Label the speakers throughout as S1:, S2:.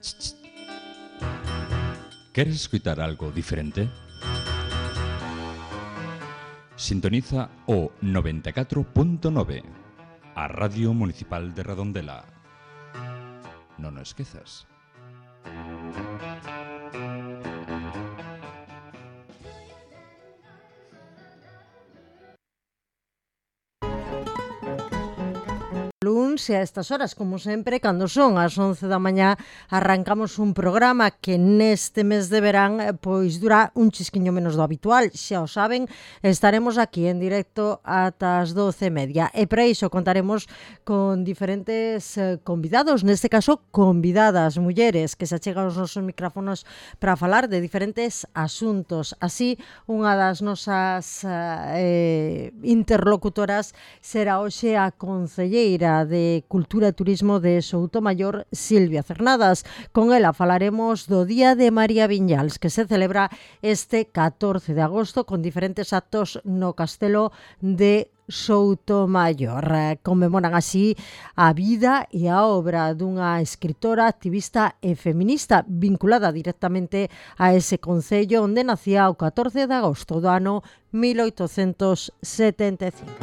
S1: ¿Quieres escuchar algo diferente? Sintoniza o 94.9, a Radio Municipal de Redondela. Non o esquezas.
S2: E a estas horas, como sempre, cando son as 11 da mañá, arrancamos un programa que neste mes de verán pois dura un chisquiño menos do habitual. Xa o saben, estaremos aquí en directo ata as 12:30 e para iso contaremos con diferentes convidados, neste caso convidadas, mulleres que se achegan aos nosos micrófonos para falar de diferentes asuntos. Así, unha das nosas interlocutoras será hoxe a concelleira de Cultura e Turismo de Soutomaior, Silvia Cernadas. Con ela falaremos do Día de María Viñals, que se celebra este 14 de agosto con diferentes actos no Castelo de Soutomaior. Conmemoran así a vida e a obra dunha escritora, activista e feminista vinculada directamente a ese concello onde nacía o 14 de agosto do ano 1875.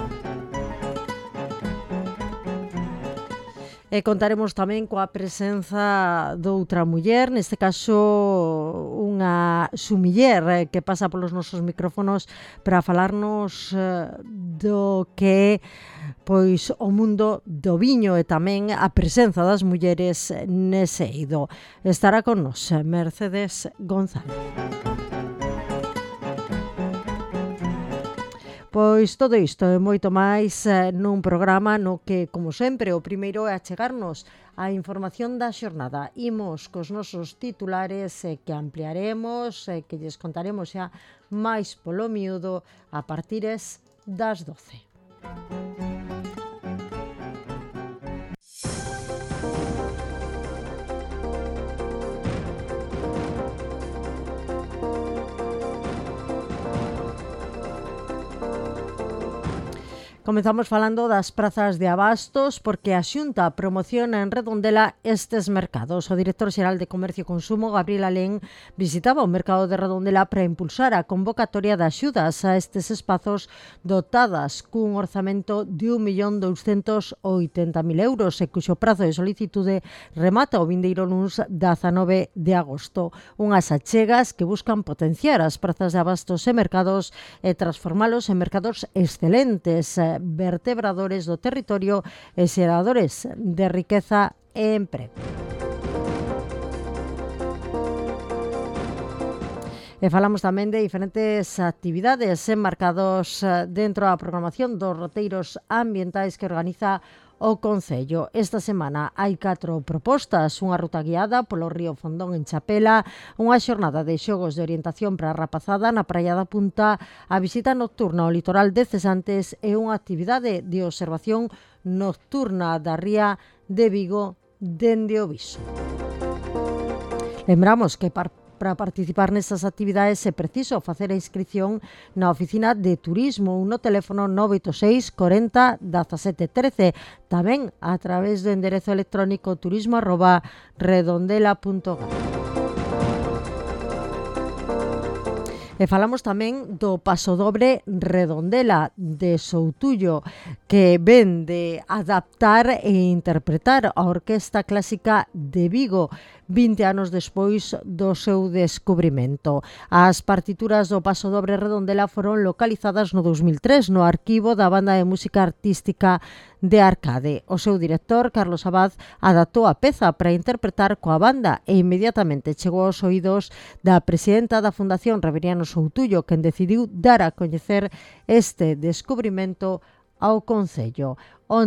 S2: E contaremos tamén coa presenza doutra muller, neste caso unha sumiller que pasa polos nosos micrófonos para falarnos do que é pois o mundo do viño e tamén a presenza das mulleres nese eido. Estará con nos Mercedes González. Pois todo isto e moito máis nun programa no que, como sempre, o primeiro é achegarnos a información da xornada. Imos cos nosos titulares que ampliaremos e que lles contaremos xa máis polo miúdo a partires das 12. Comezamos falando das prazas de abastos porque a Xunta promociona en Redondela estes mercados. O director xeral de Comercio e Consumo, Gabriel Alén, visitaba o mercado de Redondela para impulsar a convocatoria de axudas a estes espazos dotadas cun orzamento de 1.280.000 euros e cuxo prazo de solicitude remata o vindeiro luns 19 de agosto. Unhas achegas que buscan potenciar as prazas de abastos e mercados e transformalos en mercados excelentes, vertebradores do territorio e xeradores de riqueza e emprego. E falamos tamén de diferentes actividades enmarcados dentro da programación dos roteiros ambientais que organiza o Concello. Esta semana hai 4 propostas, unha ruta guiada polo río Fondón en Chapela, unha xornada de xogos de orientación para a rapazada na Praia da Punta, a visita nocturna ao litoral de Cesantes e unha actividade de observación nocturna da ría de Vigo dende o Viso. Lembramos que para participar nestas actividades é preciso facer a inscripción na oficina de turismo ou no teléfono 986 40 17 13, tamén a través do enderezo electrónico turismo@redondela.gal. E falamos tamén do pasodobre Redondela de Soutullo, que ven de adaptar e interpretar a Orquesta Clásica de Vigo 20 anos despois do seu descubrimento. As partituras do pasodobre Redondela foron localizadas no 2003 no arquivo da Banda de Música Artística de Arcade. O seu director, Carlos Abad, adaptou a peza para interpretar coa banda e inmediatamente chegou aos oídos da presidenta da Fundación Reveriano Soutullo, quen decidiu dar a coñecer este descubrimento ao Concello.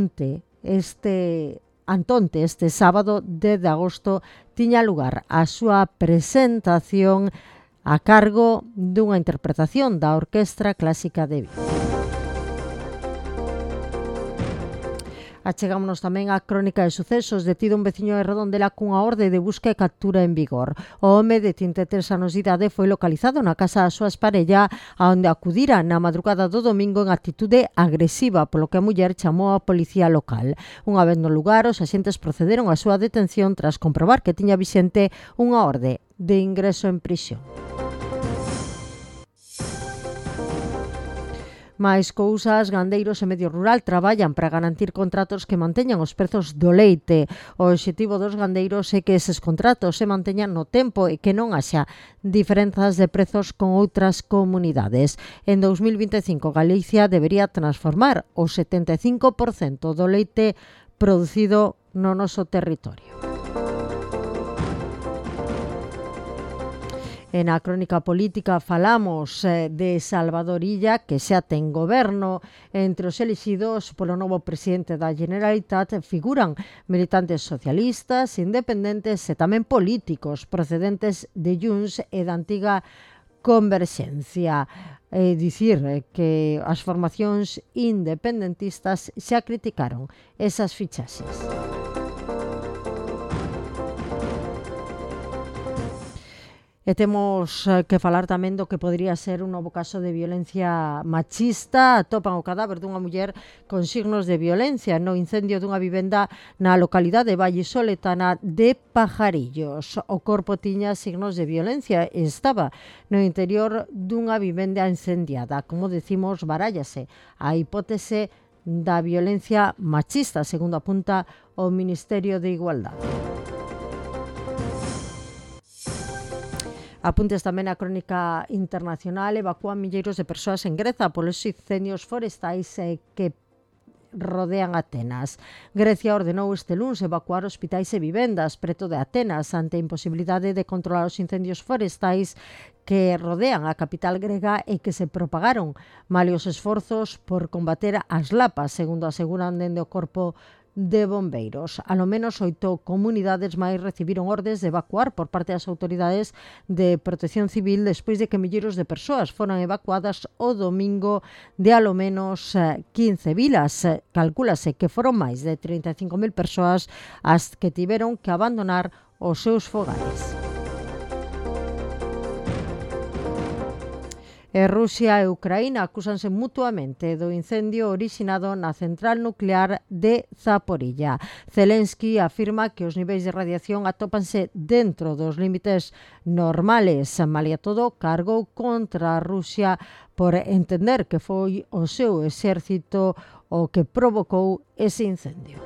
S2: Antonte, este sábado 10 de agosto, tiña lugar a súa presentación a cargo dunha interpretación da Orquestra Clásica de Vigo. Achegámonos tamén á crónica de sucesos. Detido un veciño de Redondela cunha orde de busca e captura en vigor. O home de 33 anos de idade foi localizado na casa da súa parella, a onde acudira na madrugada do domingo en actitude agresiva, polo que a muller chamou á policía local. Unha vez no lugar, os axentes procederon á súa detención tras comprobar que tiña vixente unha orde de ingreso en prisión. Mais cousas, gandeiros e medio rural traballan para garantir contratos que manteñan os prezos do leite. O obxectivo dos gandeiros é que eses contratos se manteñan no tempo e que non haxa diferenzas de prezos con outras comunidades. En 2025, Galicia debería transformar o 75% do leite producido no noso territorio. En a crónica política falamos de Salvador Illa, que xa ten goberno. Entre os elixidos polo novo presidente da Generalitat figuran militantes socialistas, independentes e tamén políticos procedentes de Junts e da antiga Converxencia. Dicir que as formacións independentistas xa criticaron esas fichaxes. E temos que falar tamén do que podría ser un novo caso de violencia machista. Atopan o cadáver dunha muller con signos de violencia no incendio dunha vivenda na localidade vallisoletana de Pajarillos. O corpo tiña signos de violencia e estaba no interior dunha vivenda incendiada. Como decimos, barállase a hipótese da violencia machista, segundo apunta o Ministerio de Igualdade. Apuntes tamén a crónica internacional. Evacúan milleiros de persoas en Greza polos incendios forestais que rodean Atenas. Grecia ordenou este luns evacuar hospitais e vivendas preto de Atenas ante a imposibilidade de controlar os incendios forestais que rodean a capital grega e que se propagaron malia os esforzos por combater as lapas, segundo aseguran dende o corpo de bombeiros. Ao menos 8 comunidades máis recibiron ordes de evacuar por parte das autoridades de protección civil despois de que milleiros de persoas foran evacuadas o domingo de ao menos 15 vilas. Calcúlase que foron máis de 35.000 persoas as que tiveron que abandonar os seus fogares. Rusia e Ucraína acúsanse mutuamente do incendio orixinado na central nuclear de Zaporilla. Zelensky afirma que os niveis de radiación atópanse dentro dos límites normales. Malia todo, cargou contra a Rusia por entender que foi o seu exército o que provocou ese incendio.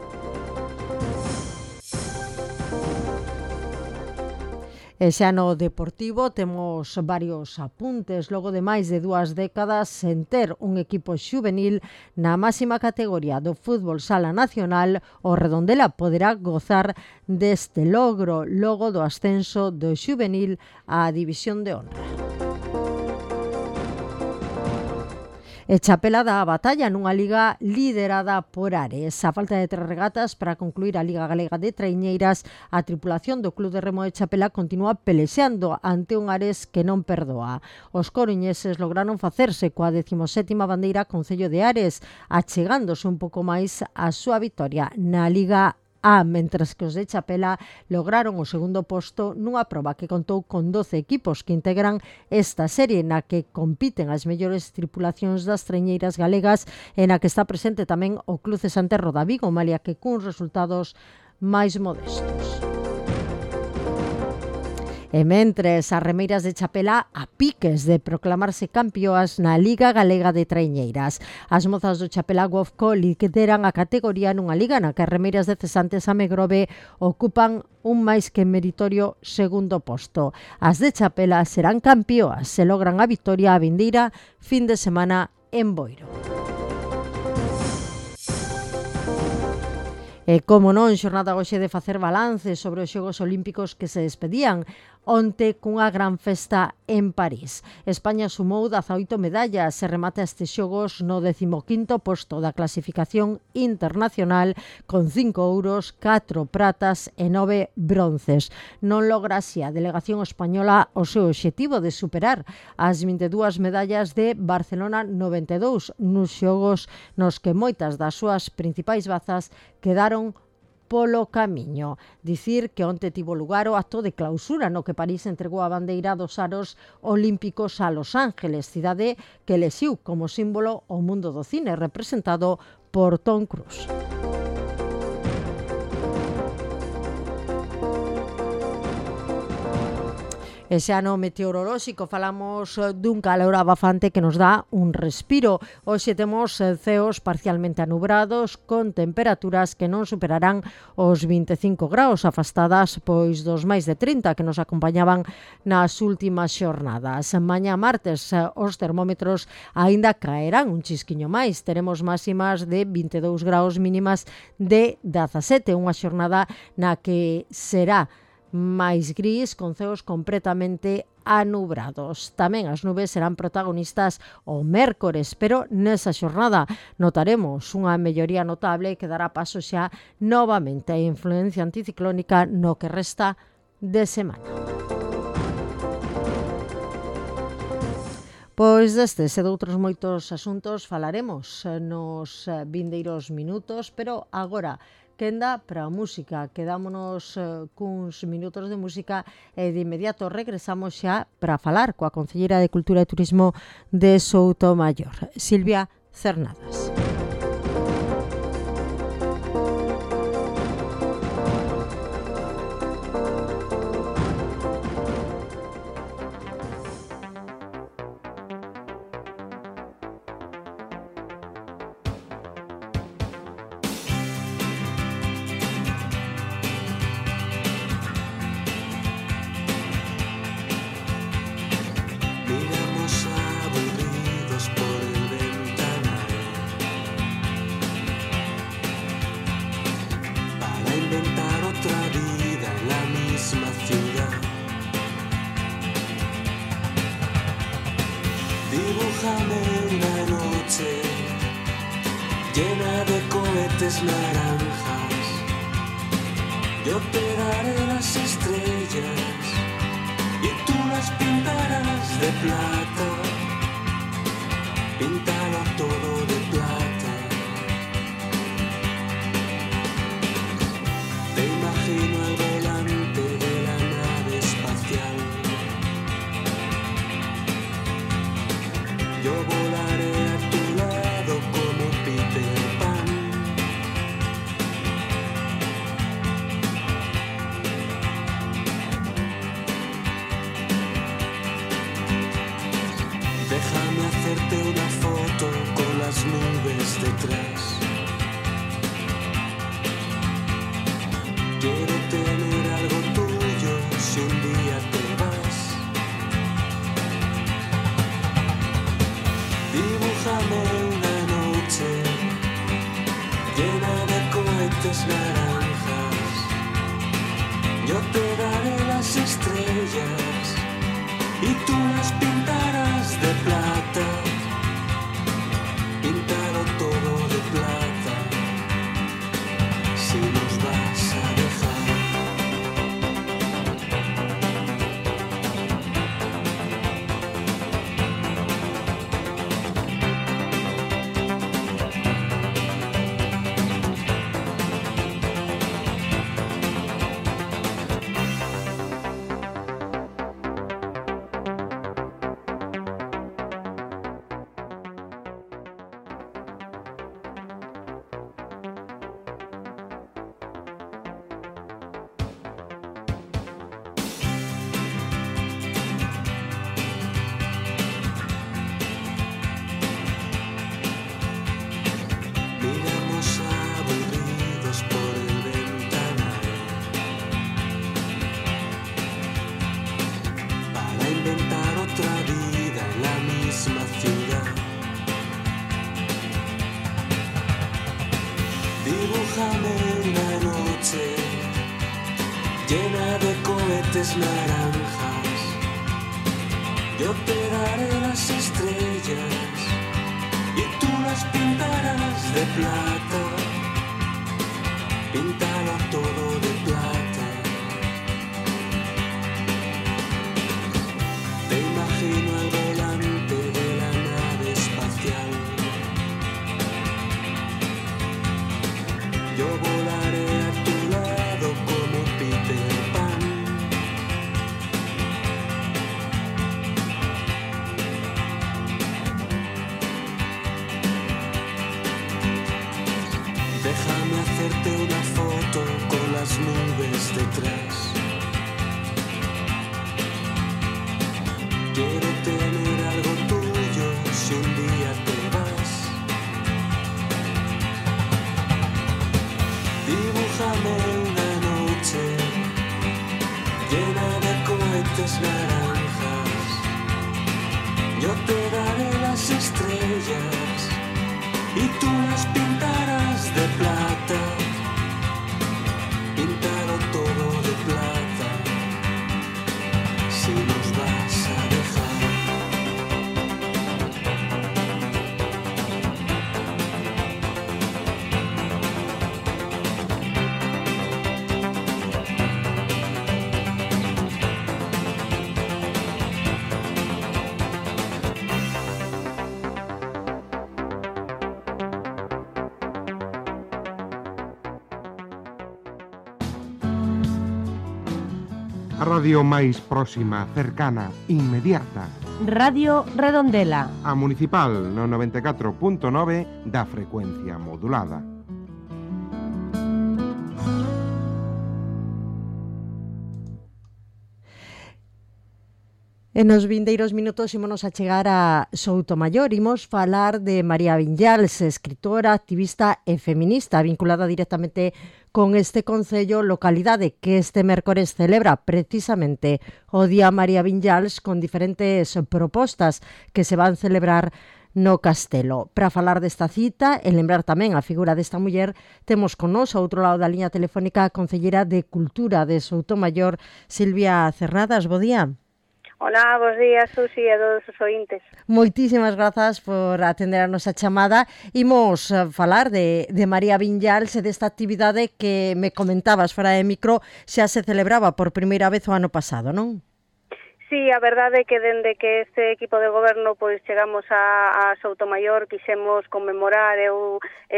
S2: E xa no deportivo temos varios apuntes. Logo de máis de 2 décadas sen ter un equipo xuvenil na máxima categoría do fútbol sala nacional, o Redondela poderá gozar deste logro logo do ascenso do xuvenil á División de Honra. E Chapela dá a batalla nunha liga liderada por Ares. A falta de 3 regatas para concluir a Liga Galega de Traiñeiras, a tripulación do Club de Remo de Chapela continúa pelexeando ante un Ares que non perdoa. Os coruñeses lograron facerse coa 17ª bandeira Concello de Ares, achegándose un pouco máis a súa vitoria na Liga mentras que os de Chapela lograron o segundo posto nunha proba que contou con 12 equipos que integran esta serie na que compiten as mellores tripulacións das traiñeiras galegas e na que está presente tamén o Club Cesante Roda Vigo, malia que cuns resultados máis modestos. E mentres as remeiras de Chapela a piques de proclamarse campeoas na Liga Galega de Traiñeiras. As mozas do Chapela Golfco lideran a categoría nunha liga na que as remeiras de Cesantes a Megrove ocupan un máis que meritorio segundo posto. As de Chapela serán campeoas se logran a vitoria a vindeira fin de semana en Boiro. E como non, xornada hoxe de facer balance sobre os Xogos Olímpicos que se despedían onte cunha gran festa en París. España sumou 18 medallas e remata estes xogos no 15º posto da clasificación internacional con 5 ouros, 4 pratas e 9 bronces. Non logra así a delegación española o seu obxectivo de superar as 22 medallas de Barcelona 92 nos xogos nos que moitas das súas principais bazas quedaron polo camiño. Dicir que onte tivo lugar o acto de clausura no que París entregou a bandeira dos aros olímpicos a Los Ángeles, cidade que elixiu como símbolo o mundo do cine, representado por Tom Cruise. E xa no meteorolóxico falamos dun calor abafante que nos dá un respiro. Hoxe temos ceos parcialmente anubrados con temperaturas que non superarán os 25 graus, afastadas pois dos máis de 30 que nos acompañaban nas últimas xornadas. Mañá martes os termómetros aínda caerán un chisquiño máis. Teremos máximas de 22 graus, mínimas de 17, unha xornada na que será máis gris, con ceos completamente anubrados. Tamén as nubes serán protagonistas o mércores, pero nesa xornada notaremos unha melloría notable que dará paso xa novamente a influencia anticiclónica no que resta de semana. Pois destes e doutros moitos asuntos falaremos nos vindeiros minutos, pero agora quenda para a música. Quedámonos cuns minutos de música e de inmediato regresamos xa para falar coa Concelleira de Cultura e Turismo de Soutomaior, Silvia Cernadas.
S3: Naranjas, yo te daré las estrellas y tú las pintarás de plata, píntalo todo de plata. Te imagino al volante de la nave espacial, yo volaré a tu lado como Peter Pan. Déjame hacerte una foto con las nubes detrás. Quiero tener algo tuyo si un día te vas. Dibújame una noche llena de cohetes naranjas. Yo te daré las estrellas y tú las pintarás de plata, pintado todo de plata, si nos vas a dejar. Dibújame una noche llena de cohetes naranjas. Yo te daré las estrellas y tú las pintarás de plata. Píntalo todo de plata. Te imagino al volante de la nave espacial. Yo volaré a tu lado como Peter Pan. Déjame hacerte una foto con las nubes detrás. Quiero tener algo tuyo si un día te vas. Dibújame una noche llena de cohetes naranjas. Yo te daré las estrellas y tú las pintarás de plata. Pintado todo de plata. Si nos vas a dejar.
S4: A radio máis próxima, cercana, inmediata.
S5: Radio Redondela.
S4: A Municipal no 94.9 da frecuencia modulada.
S2: En nos vindeiros minutos ímonos a chegar a Soutomaior. Imos falar de María Viñals, escritora, activista e feminista, vinculada directamente con este concello, localidade que este mércores celebra precisamente o Día María Viñals con diferentes propostas que se van celebrar no Castelo. Para falar desta cita e lembrar tamén a figura desta muller, temos con nós, ao outro lado da liña telefónica, a Concelleira de Cultura de Soutomaior, Silvia Cernadas. Bo día.
S6: Hola, bos días, Susi, e a todos os ointes.
S2: Moitísimas grazas por atender a nosa chamada. Imos falar de María Viñals e desta actividade que me comentabas fora de micro xa se celebraba por primeira vez o ano pasado, non?
S6: Sí, a verdade é que dende que este equipo de goberno pois chegamos a Soutomaior quixemos conmemorar eu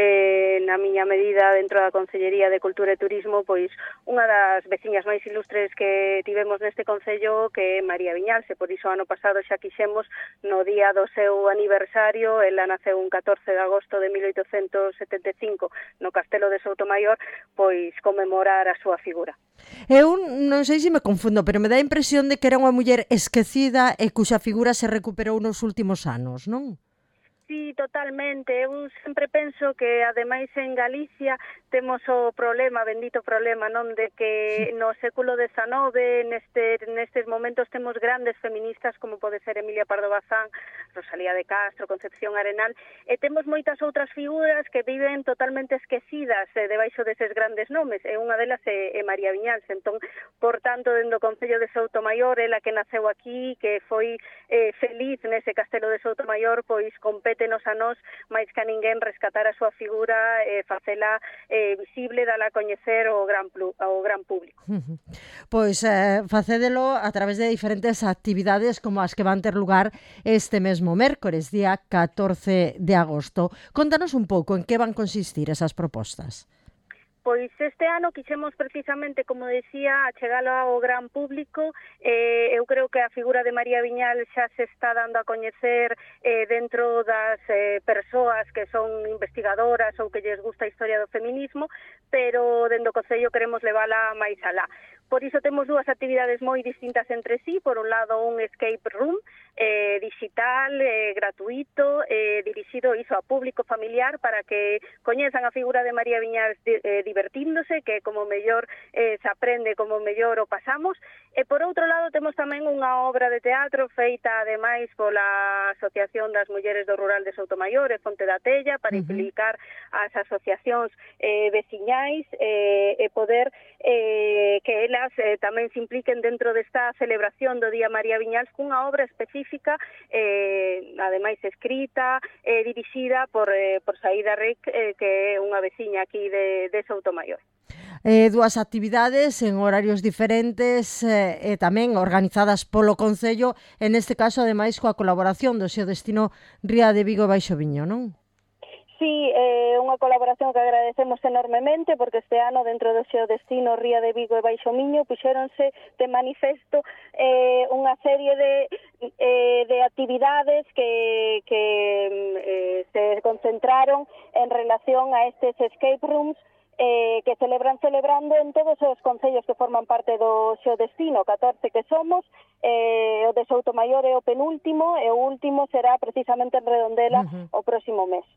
S6: na miña medida dentro da Concellería de Cultura e Turismo pois unha das veciñas máis ilustres que tivemos neste concello que é María Viñals, e por iso ano pasado xa quixemos no día do seu aniversario. Ela naceu un 14 de agosto de 1875 no Castelo de Soutomaior, pois conmemorar a súa figura.
S2: Eu non sei se me confundo, pero me dá a impresión de que era unha muller esquecida e cuxa figura se recuperou nos últimos anos, non?
S6: Sí, totalmente. Eu sempre penso que, ademais, en Galicia temos o problema, bendito problema, non, de que no século XIX, nestes momentos, temos grandes feministas, como pode ser Emilia Pardo Bazán, Rosalía de Castro, Concepción Arenal, e temos moitas outras figuras que viven totalmente esquecidas debaixo deses grandes nomes, e unha delas é María Viñals. Entón, por tanto, dentro do Concello de Soutomaior, ela que naceu aquí, que foi feliz nese Castelo de Soutomaior, pois compétenos a nós, máis que a ninguén, rescatar a súa figura e facela visible, dala a coñecer ao gran público.
S2: Pois facédelo a través de diferentes actividades como as que van ter lugar este mesmo mércores, día 14 de agosto. Contanos un pouco en que van consistir esas propostas.
S6: Pois este ano quixemos precisamente, como decía, achegalo ao gran público. Eu creo que a figura de María Viñals xa se está dando a coñecer dentro das persoas que son investigadoras ou que lles gusta a historia do feminismo, pero dentro do Concello queremos levala máis alá. Por iso temos dúas actividades moi distintas entre sí. Por un lado, un escape room digital, gratuito, dirixido iso a público familiar para que coñezan a figura de María Viñals divertíndose, que como mellor se aprende, como mellor o pasamos. E por outro lado, temos tamén unha obra de teatro feita ademais pola Asociación das Mulleres do Rural de Soutomaior e Fonte da Tella para implicar as asociacións veciñais e poder que elas tamén se impliquen dentro desta celebración do Día María Viñals cunha obra específica magnífica, ademais escrita e dirixida por Saída Ric, que é unha veciña aquí de Soutomaior.
S2: Dúas actividades en horarios diferentes e tamén organizadas polo Concello, en este caso, ademais, coa colaboración do Xeo Destino Ría de Vigo e Baixo Miño, non?
S6: Sí, unha colaboración que agradecemos enormemente, porque este ano dentro do Xeo Destino Ría de Vigo e Baixo Miño puxéronse de manifesto unha serie de actividades que se concentraron en relación a estes escape rooms que celebrando en todos os concellos que forman parte do Xeo Destino, 14 que somos. O de Soutomaior é o penúltimo e o último será precisamente en Redondela o próximo mes.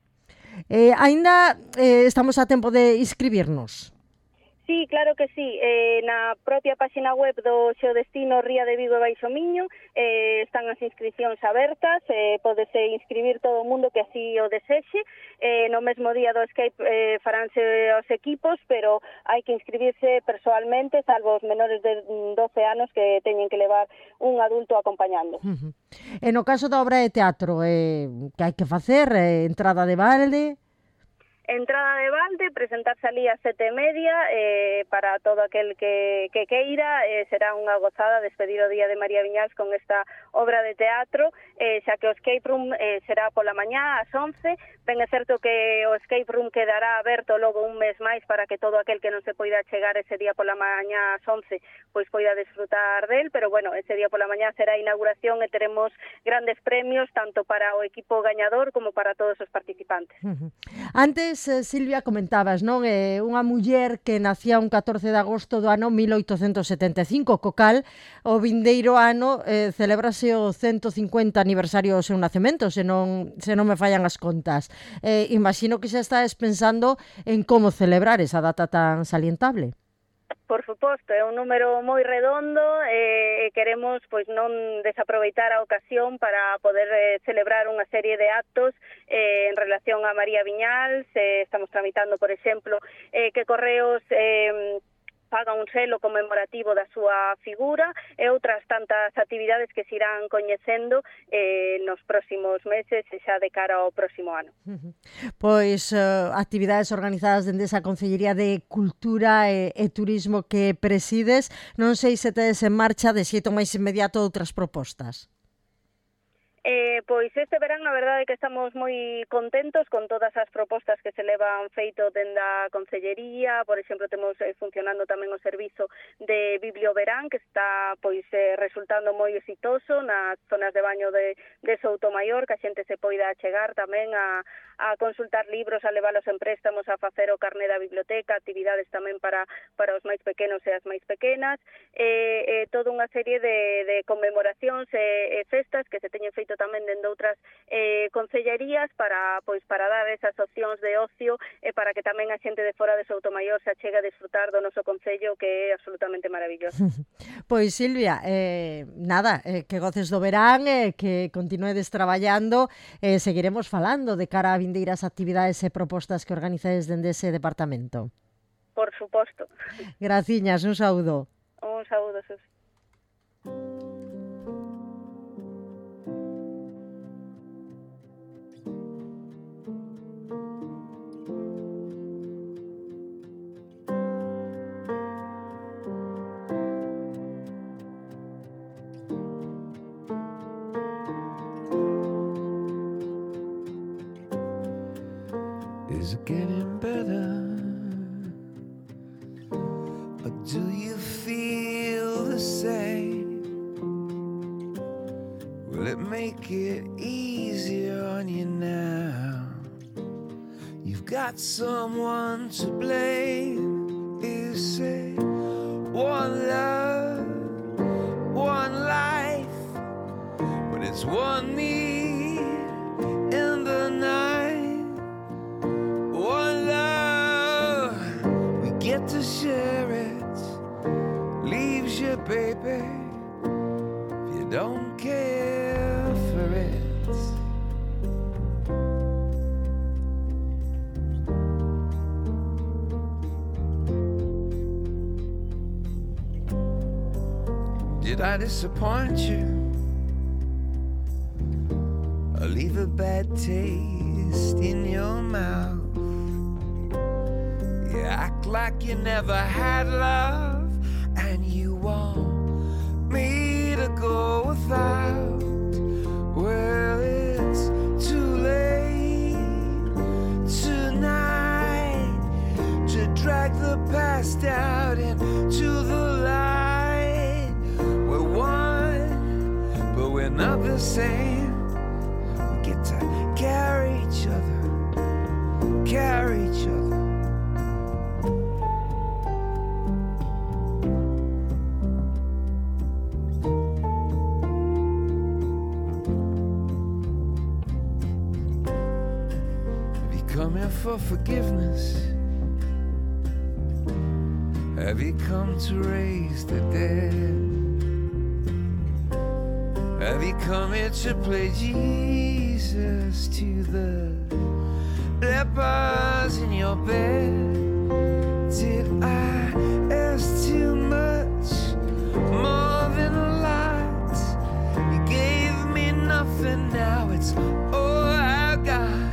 S2: Aínda estamos a tempo de inscribirnos?
S6: Sí, claro que sí. Na propia página web do Xeo Destino Ría de Vigo e Baixo Miño están as inscripcións abertas, pódese inscribir todo o mundo que así o desexe. No mesmo día do escape faránse os equipos, pero hai que inscribirse persoalmente, salvo os menores de 12 anos que teñen que levar un adulto acompañando.
S2: E no caso da obra de teatro, que hai que facer? Entrada de balde?
S6: Entrada de balde, presentarse ali a 7:30 para todo aquel que queira. Será unha gozada despedir o Día de María Viñals con esta obra de teatro, xa que o escape room será pola mañá ás 11. Ben é certo que o escape room quedará aberto logo un mes máis para que todo aquel que non se poida chegar ese día pola mañá ás 11 pois poida disfrutar del, pero bueno, ese día pola mañá será a inauguración e teremos grandes premios tanto para o equipo gañador como para todos os participantes.
S2: Antes, Silvia, comentabas, non? Unha muller que nacía un 14 de agosto do ano 1875, co cal o vindeiro ano celébrase o 150 aniversario do seu nacemento, se non me fallan as contas. Imagino que xa estás pensando en como celebrar esa data tan salientable.
S6: Por suposto, é un número moi redondo e queremos pois non desaproveitar a ocasión para poder celebrar unha serie de actos en relación a María Viñals. Estamos tramitando, por exemplo, que Correos paga un selo conmemorativo da súa figura e outras tantas actividades que se irán coñecendo nos próximos meses e xa de cara ao próximo ano.
S2: Pois actividades organizadas dende esa Concellería de Cultura e Turismo que presides. Non sei se tedes en marcha de xeito máis inmediato outras propostas.
S6: Pois este verán a verdade é que estamos moi contentos con todas as propostas que se levan feito dende a Concellería. Por exemplo, temos funcionando tamén o servizo de Biblioverán, que está pois resultando moi exitoso nas zonas de baño de Soutomaior, que a xente se poida chegar tamén a consultar libros, a leválos en préstamos, a facer o carné da biblioteca, actividades tamén para os máis pequenos e as máis pequenas, toda unha serie de conmemoracións e festas que se teñen feito tamén dende outras concellerías para dar esas opcións de ocio e para que tamén a xente de fora de Soutomaior se achegue a disfrutar do noso concello, que é absolutamente maravilloso.
S2: Pois Silvia, nada, que goces do verán, que continuedes traballando, seguiremos falando de cara a vindeiras actividades e propostas que organizades dende ese departamento.
S6: Por suposto.
S2: Graciñas, un saúdo.
S6: Un saúdo, Sus.
S3: Is it getting better? Or do you feel the same? Will it make it easier on you now? You've got someone to blame. You say one love, one life, but it's one me in the night. To share it leaves you, baby, if you don't care for it. Did I disappoint you?
S7: or leave a bad taste in your mouth. You act like you never had love, and you want me to go without. Well, it's too late tonight to drag the past out into the light. We're one, but we're not the same. We get to carry each other, carry each other. Come here for forgiveness? Have you come to raise the dead? Have you come here to play Jesus to the lepers in your bed? Did I ask too much? More than a lot. You gave me nothing, now it's all I got.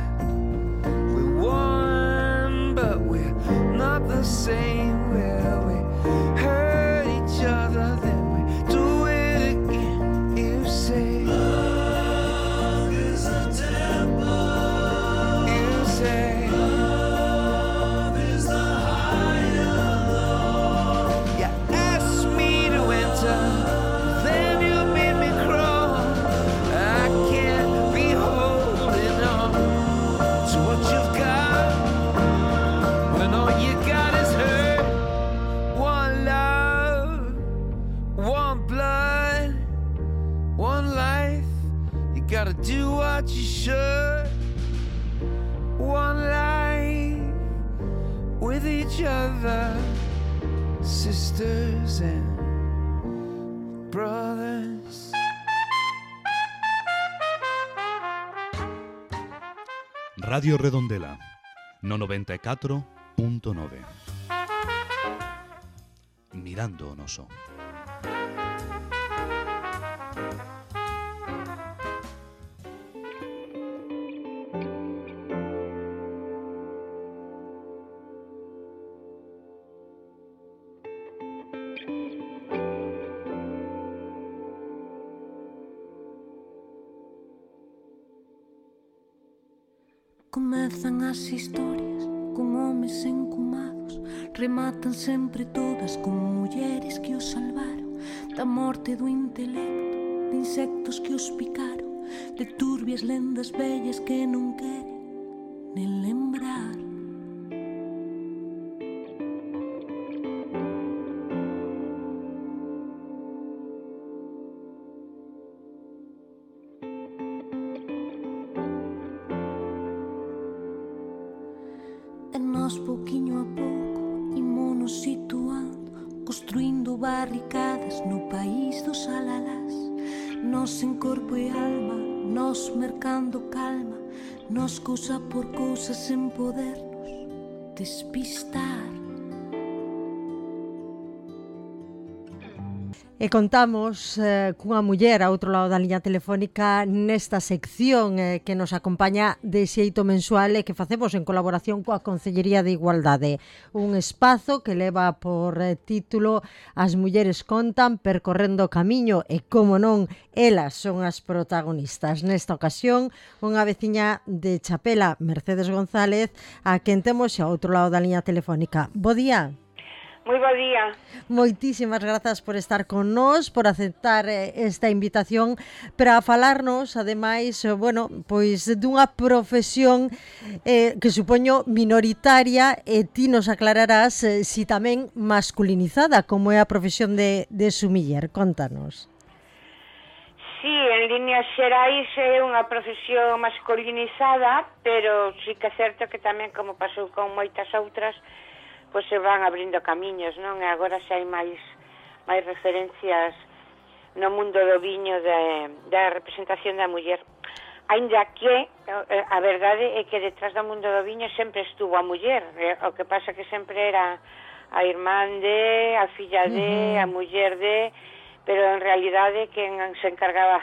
S7: But we're not the same. Where we hurt each other, then we do it again. You say love is a temple. You say love is the higher law. You asked me to enter, then you made me crawl. I can't be holding on to what you've got. All you got is hurt. One love, one blood, one life. You gotta do what you should. One life with each other, sisters and brothers.
S8: Radio Redondela, no 94.9. Mirando o noso.
S9: Comezan as historias con homes encumados, rematan sempre todas con mulleres que os salvaron da morte do intelecto, de insectos que os picaron, de turbias lendas vellas que non queren nen lembrar. E nós, pouquiño a pouco, ímonos situando, construindo barricadas no país dos alalás. Nós en corpo e alma, nós mercando calma, nós cousa por cousa sen podernos despistar.
S2: E contamos cunha muller ao outro lado da liña telefónica nesta sección que nos acompaña de xeito mensual e que facemos en colaboración coa Concellería de Igualdade. Un espazo que leva por título As mulleres contan, percorrendo o camiño e, como non, elas son as protagonistas. Nesta ocasión, unha veciña de Chapela, Mercedes González, a quen temos ao outro lado da liña telefónica. Bo día.
S10: Moi bo día.
S2: Moitísimas grazas por estar con nós, por aceptar esta invitación para falarnos, ademais, bueno, pois dunha profesión que supoño minoritaria e ti nos aclararás si tamén masculinizada, como é a profesión de sumiller. Contanos.
S10: Sí, en líneas xerais é unha profesión masculinizada, pero sí que é certo que tamén, como pasou con moitas outras, pois se van abrindo camiños, non? E agora xa hai máis referencias no mundo do viño da representación da muller. Ainda que a verdade é que detrás do mundo do viño sempre estuvo a muller, o que pasa que sempre era a irmán de, a filla de, a muller de, pero en realidade quen se encargaba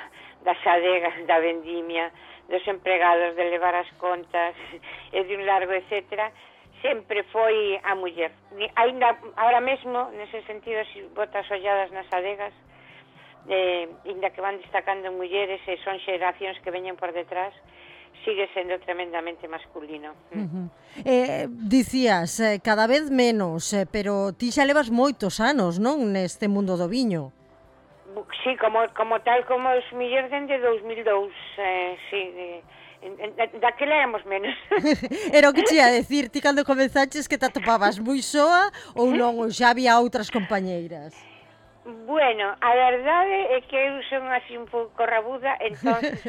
S10: das adegas da vendimia, dos empregados de levar as contas e de un largo, etcétera, sempre foi a muller. Ainda, ahora mesmo, nese sentido, se botas olladas nas adegas, ainda que van destacando mulleres e son xeracións que veñen por detrás, sigue sendo tremendamente masculino.
S2: Dicías, cada vez menos, pero ti xa levas moitos anos, non, neste mundo do viño?
S10: Sí, como tal, como os millores dende 2002, sí, daquela éramos menos.
S2: Era o que te ia decir, ti cando comenzaches que te atopabas moi soa ou non, ou xa había outras compañeiras?
S10: Bueno, a verdade é que eu son así un pouco rabuda, entonces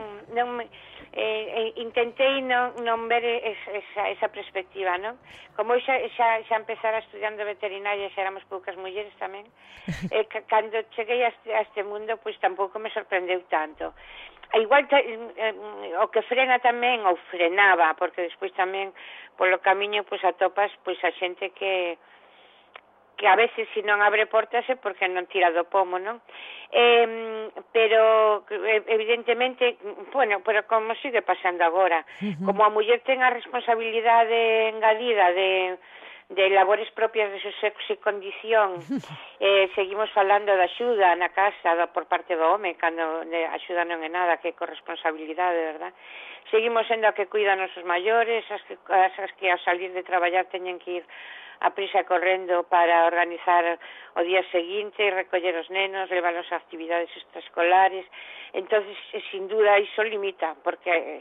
S10: intentei non ver esa perspectiva, non? Como eu xa empezara estudiando veterinaria, xa éramos poucas mulleres tamén, cando cheguei a este mundo, pois tampouco me sorprendeu tanto. Igual o que frena tamén, ou frenaba, porque despois tamén polo camiño pois atopas pois a xente que a veces se non abre portas é porque non tira do pomo, non? Pero evidentemente, bueno, pero como sigue pasando agora, como a muller ten a responsabilidade engadida de labores propias de seu sexo e condición, seguimos falando da axuda na casa por parte do home, cando a axuda non é nada, que é corresponsabilidade, verdad? Seguimos sendo a que cuidan os maiores, as que ao salir de traballar teñen que ir a prisa correndo para organizar o día seguinte, recoller os nenos, levarlos a actividades extraescolares. Entonces, sin duda, iso limita, porque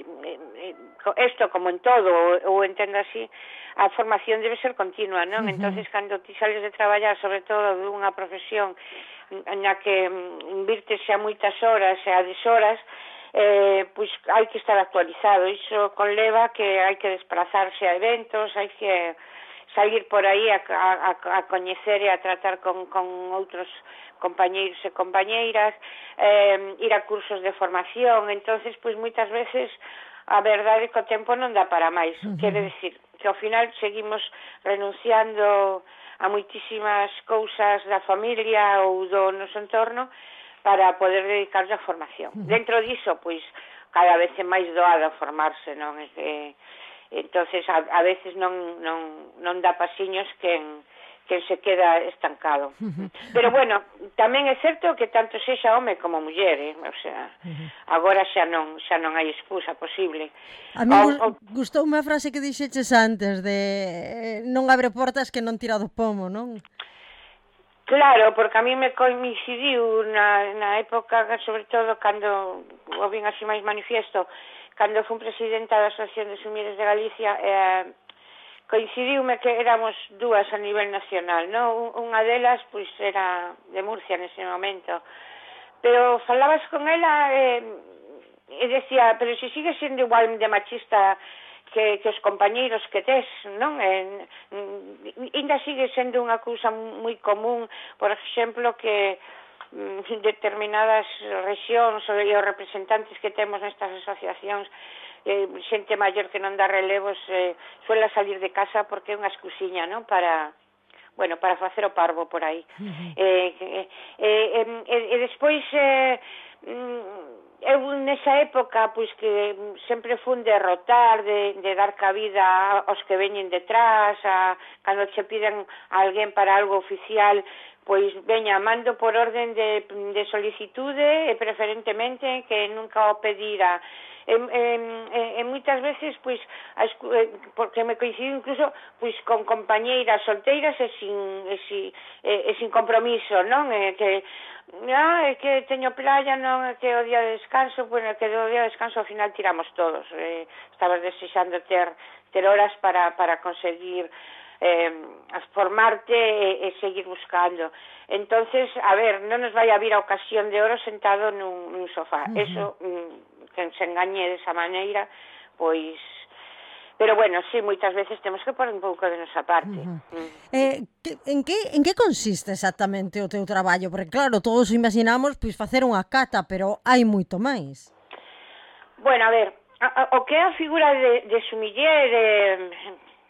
S10: isto, como en todo, ou entendo así, a formación debe ser continua, non? Entonces, cando ti sales de traballar, sobre todo dunha profesión na que invírtese a moitas horas e a deshoras, pois hai que estar actualizado. Iso conleva que hai que desplazarse a eventos, hai que salir por aí a coñecer e a tratar con outros compañeiros e compañeiras, ir a cursos de formación. Entonces, pois moitas veces a verdade que o tempo non dá para máis. Quere decir que ao final seguimos renunciando a moitísimas cousas da familia ou do noso entorno para poder dedicarnos á formación. Dentro diso, pois, cada vez é máis doado formarse, non? Entonces a veces non dá pasiños quen se queda estancado. Pero bueno, tamén é certo que tanto sexa home como muller, o sea, agora xa non hai excusa posible.
S2: A mí gustoume a frase que dixeches antes de non abre portas que non tira do pomo, non?
S10: Claro, porque a mí me coincidiu na época, sobre todo cando o vin así máis manifiesto, cando fui presidenta da Asociación de Sumieres de Galicia, coincidiume que éramos dúas a nivel nacional, non? Unha delas, pois, era de Murcia nese momento. Pero falabas con ela e decía, pero se sigue sendo igual de machista que os compañeiros que tes, non? Ainda sigue sendo unha cousa moi común, por exemplo, que determinadas rexións e os representantes que temos nestas asociacións, xente maior que non dá relevos, suele salir de casa porque é unha excusiña, non? Para facer o parvo por aí. E despois eu nesa época pois que sempre fun de rotar, de dar cabida aos que veñen detrás, cando che piden a alguén para algo oficial, pois veña, mando por orden de solicitude e preferentemente que nunca o pedira. E moitas veces, pois, porque me coincido incluso pois con compañeiras solteiras e sin compromiso, non? Que teño playa, non? Que o día de descanso, bueno, que o día de descanso ao final tiramos todos. Estabas desexando ter horas para conseguir formarte e seguir buscando. Entonces, a ver, non nos vai a vir a ocasión de oro sentado nun sofá. Eso, que se engañe desa maneira, pois... Pero bueno, sí, moitas veces temos que pôr un pouco de nosa parte.
S2: En que consiste exactamente o teu traballo? Porque claro, todos imaginamos pois facer unha cata, pero hai moito máis.
S10: Bueno, a ver, o que é a figura de sumiller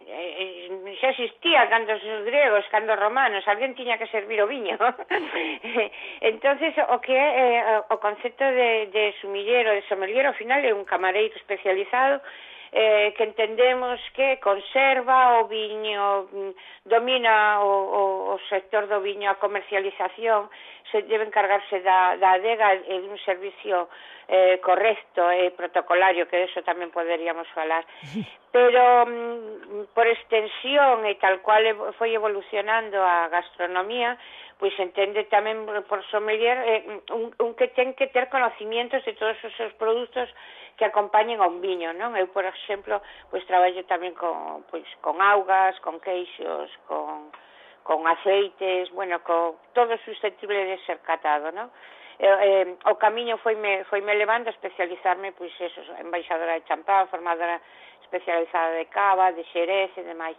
S10: xa existía cando os gregos, cando os romanos, alguén tiña que servir o viño. Entonces, o que é o concepto de sumillero, de sommelier, ao final é un camareiro especializado que entendemos que conserva o viño, domina o sector do viño, a comercialización, se debe encargarse da adega e dun servicio correcto e protocolario, que de eso tamén poderíamos falar. Pero por extensión e tal cual foi evolucionando a gastronomía, pois entende tamén por sommelier un que ten que ter conocimientos de todos os seus produtos que acompañen a un viño, non? Eu, por exemplo, pois traballo tamén con augas, con queixos, con aceites, bueno, con todo susceptible de ser catado, non? O camiño foime levando a especializarme, pois eso, embaixadora de champán, formadora especializada de cava, de xerez e demais.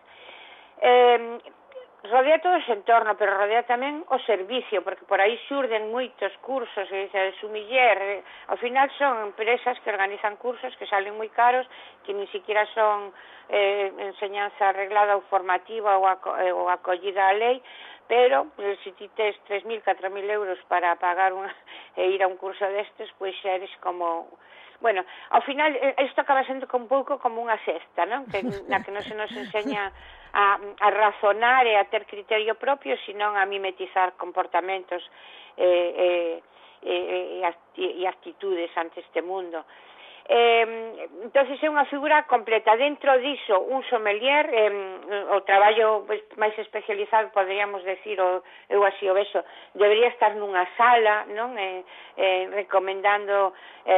S10: Rodea todo ese entorno, pero rodea tamén o servicio, porque por aí xurden moitos cursos de sumiller. Ao final son empresas que organizan cursos que salen moi caros, que ni siquiera son enseñanza arreglada ou formativa ou acollida á lei, pero se ti tes 3.000, 4.000 euros para pagar e ir a un curso destes, pois xa eres como... Bueno, ao final, isto acaba sendo un pouco como unha cesta, non? Na que non se nos enseña a razonar e a ter criterio propio, senón a mimetizar comportamentos e actitudes ante este mundo. Entonces é unha figura completa. Dentro diso, un sommelier, o traballo máis especializado, poderíamos decir, eu así o vexo, debería estar nunha sala, non? Recomendando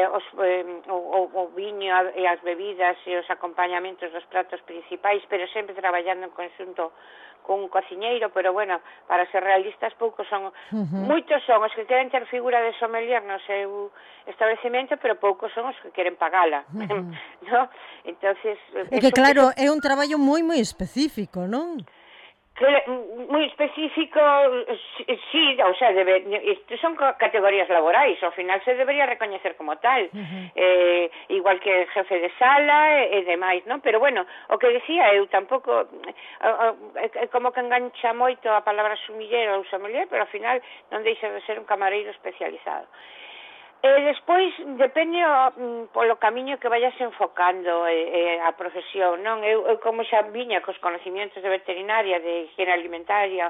S10: o viño e as bebidas e os acompañamentos dos pratos principais, pero sempre traballando en conxunto con un cociñeiro, pero bueno, para ser realistas, poucos son, moitos son os que queren ter figura de sommelier no seu establecemento, pero poucos son os que queren pagala, ¿no? Entonces,
S2: é que claro, é un traballo moi específico, non?
S10: Moi específico, sí, o sea, son categorías laborais, ao final se debería recoñecer como tal, igual que jefe de sala e demais, non? Pero bueno, o que decía eu tampouco, como que engancha moito a palabra sumiller ou sommelier, pero ao final non deixa de ser un camareiro especializado. Despois, depende polo camiño que vayas enfocando a profesión, non? Eu como xa viña cos conocimientos de veterinaria, de higiene alimentaria,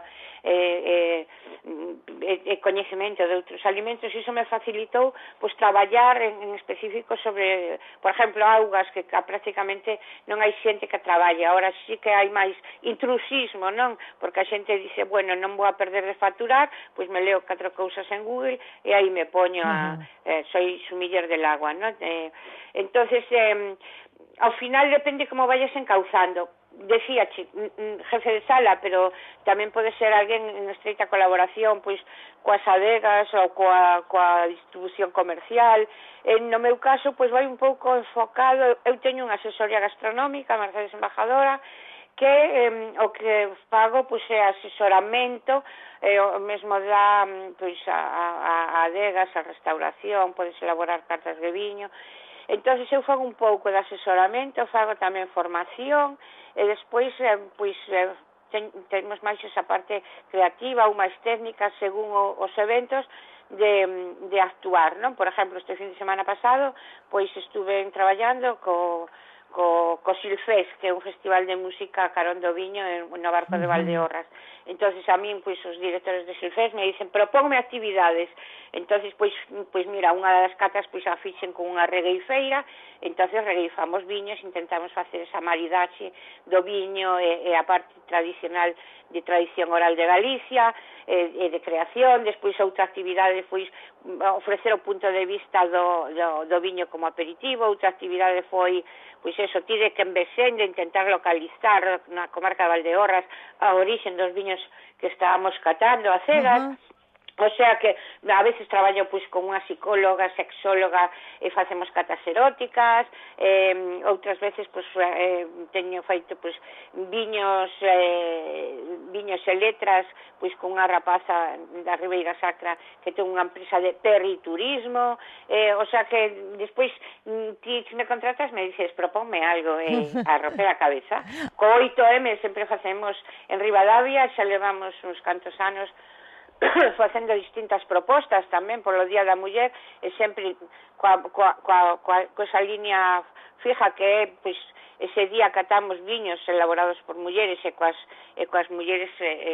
S10: coñecemento de outros alimentos, iso me facilitou pois traballar en específico sobre, por exemplo, augas, que prácticamente non hai xente que traballe. Ahora sí que hai máis intrusismo, non? Porque a xente dice, bueno, non vou a perder de facturar, pois me leo 4 cousas en Google e aí me poño soy sumiller del agua, ¿no? Entonces, ao final depende como vayas encauzando. Decía, jefe de sala, pero tamén pode ser alguén en estreita colaboración, pois, coas adegas ou coa distribución comercial. No meu caso, pois, vai un pouco enfocado, eu teño unha asesoría gastronómica, Mercedes Embajadora, que o que fago pois é asesoramento, o mesmo dá pois a adegas, a restauración, podes elaborar cartas de viño. Entonces eu fago un pouco de asesoramento, fago tamén formación e despois pois temos máis esa parte creativa ou máis técnica según os eventos de actuar, non? Por exemplo, este fin de semana pasado pois estuve traballando co Silfés, que é un festival de música a carón do viño no Barco de Valdeorras. Entonces a min, pois, os directores de Silfés me dicen, propónme actividades. Entonces, pois mira, unha das catas pois a fixen con unha regueifeira, entonces regueifamos viños, intentamos facer esa maridaxe do viño e a parte tradicional de tradición oral de Galicia, e de creación. Despois outra actividade foi ofrecer o punto de vista do viño como aperitivo. Outra actividade foi pois eso, tide que envexen, de intentar localizar na comarca de Valdeorras a orixen dos viños que estábamos catando, a cegas. O sea que a veces traballo pois con unha psicóloga, sexóloga e facemos catas eróticas, outras veces pois teño feito pois viños e letras pois con unha rapaza da Ribeira Sacra que ten unha empresa de periturismo, o sea que despois ti me contratas me dices proponme algo a romper a cabeza. Co 8M sempre facemos en Ribadavia, xa levamos uns cantos anos facendo distintas propostas tamén polo Día da Muller e sempre coa esa línea fija que é pois ese día catamos viños elaborados por mulleres e coas mulleres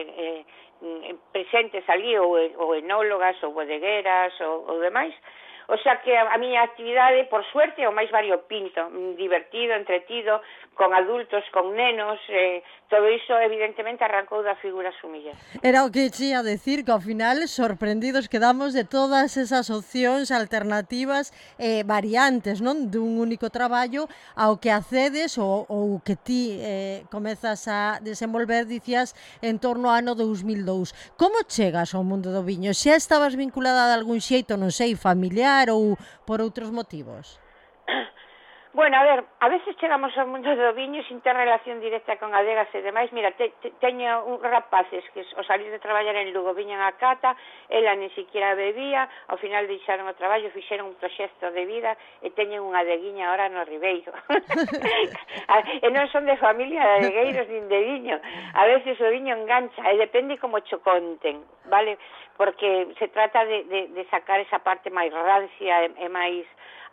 S10: presentes ali ou enólogas ou bodegueras ou demais. O sea que a miña actividade, por suerte, é o máis variopinto, divertido, entretido, con adultos, con nenos, todo iso evidentemente arrancou da figura sumiller.
S2: Era o que che ia decir, que ao final sorprendidos quedamos de todas esas opcións alternativas variantes, non? Dun único traballo ao que accedes ou que ti comezas a desenvolver, dicías, en torno ao ano 2002. Como chegas ao mundo do viño? Xa estabas vinculada de algún xeito, non sei, familiar ou por outros motivos?
S10: Bueno, a veces chegamos ao mundo do viño sin ter relación directa con adegas e demais. Mira, teño un rapaces que ao salir de traballar en Lugo viñan a cata, ela ni siquiera bebía, ao final deixaron o traballo, fixeron un proxecto de vida e teñen unha adeguiña ahora no Ribeiro. E non son de familia de adegueiros nin de viño. A veces o viño engancha e depende como cho conten, vale? Porque se trata de sacar esa parte máis rancia e máis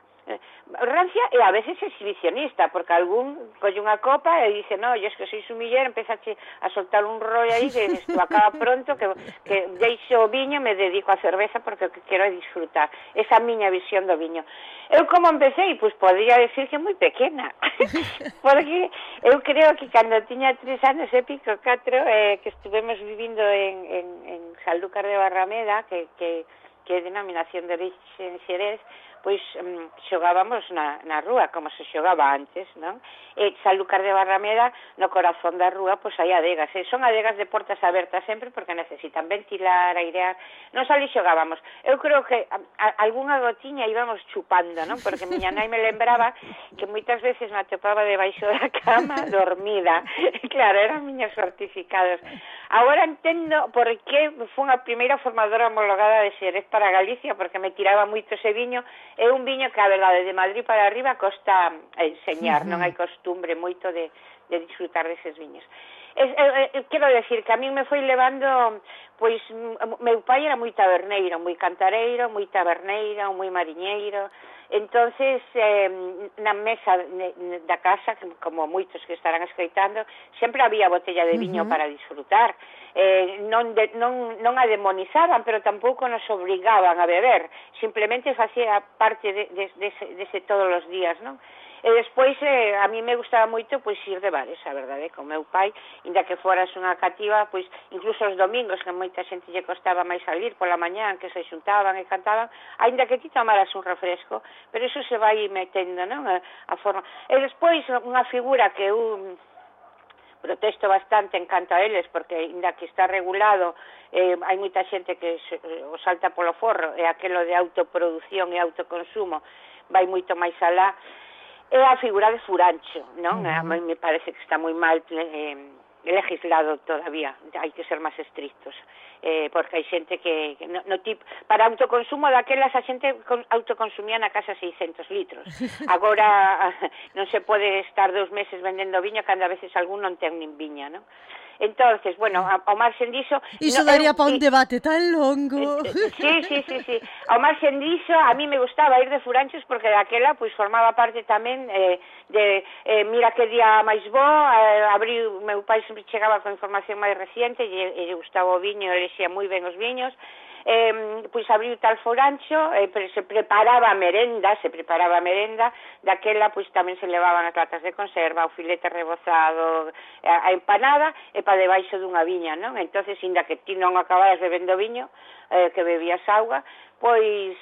S10: rancia e a veces exhibicionista, porque algún colle unha copa e dice, no, yo es que soy sumiller, empezache a soltar un rollo aí que isto acaba pronto, que deixo o viño, me dedico a cerveza porque o que quero é disfrutar. Esa miña visión do viño. Eu como empecé, pois podría decir que moi pequena, porque eu creo que cando tiña 3 anos e pico, 4, que estuvemos vivindo en Sanlúcar de Barrameda, que é denominación de origen Xerez, pois xogábamos na rúa, como se xogaba antes, non? E Sanlúcar de Barrameda, no corazón da rúa, pois hai adegas. Son adegas de portas abertas sempre porque necesitan ventilar, airear. Nos ali xogábamos. Eu creo que algunha gotiña íbamos chupando, non? Porque miña nai me lembraba que moitas veces me atopaba debaixo da cama dormida. Claro, eran miños fortificados. Agora entendo por que fui a primeira formadora homologada de Xerez para Galicia, porque me tiraba moito ese viño. É un viño que, a verdade, de Madrid para arriba costa enseñar, non hai costumbre moito de disfrutar deses viños. Quero decir que a mí me foi levando, pois, meu pai era moi taberneiro, moi cantareiro, moi taberneiro, moi mariñeiro. Entonces, na mesa da casa, como moitos que estarán escoitando, sempre había botella de viño para disfrutar. Non a demonizaban, pero tampouco nos obrigaban a beber. Simplemente facía parte dese todos os días, non? E despois, a mí me gustaba moito pois ir de bares, a verdade, con meu pai, inda que foras unha cativa, pois incluso os domingos, que moita xente lle costaba máis salir pola mañán, que se xuntaban e cantaban, aínda que ti tomaras un refresco, pero eso se vai metendo, non? A forma. E despois, unha figura que eu protesto bastante en canto a eles, porque inda que está regulado, hai moita xente que o salta polo forro, e aquelo de autoproducción e autoconsumo vai moito máis alá. É a figura de furancho, non? A mí me parece que está moi mal legislado todavía, hai que ser máis estrictos, porque hai xente que para autoconsumo daquelas a xente autoconsumía na casa 600 litros. Agora non se pode estar 2 meses vendendo viño cando a veces algún non ten nin viña, non? Entonces, bueno, ao marxen diso...
S2: Iso daría para un debate tan longo.
S10: Sí. Ao marxen diso, a mí me gustaba ir de furanchos porque daquela, pois, formaba parte tamén de mira que día máis bo, abriu, meu pai sempre chegaba con información máis reciente, e lle gustaba o viño, elexía moi ben os viños, pois abriu tal furancho, se preparaba merenda, daquela pois tamén se levaban as latas de conserva, o filete rebozado, a empanada, e pa debaixo dunha viña, non? Entonces, inda que ti non acabaras bebendo viño, que bebías auga, pois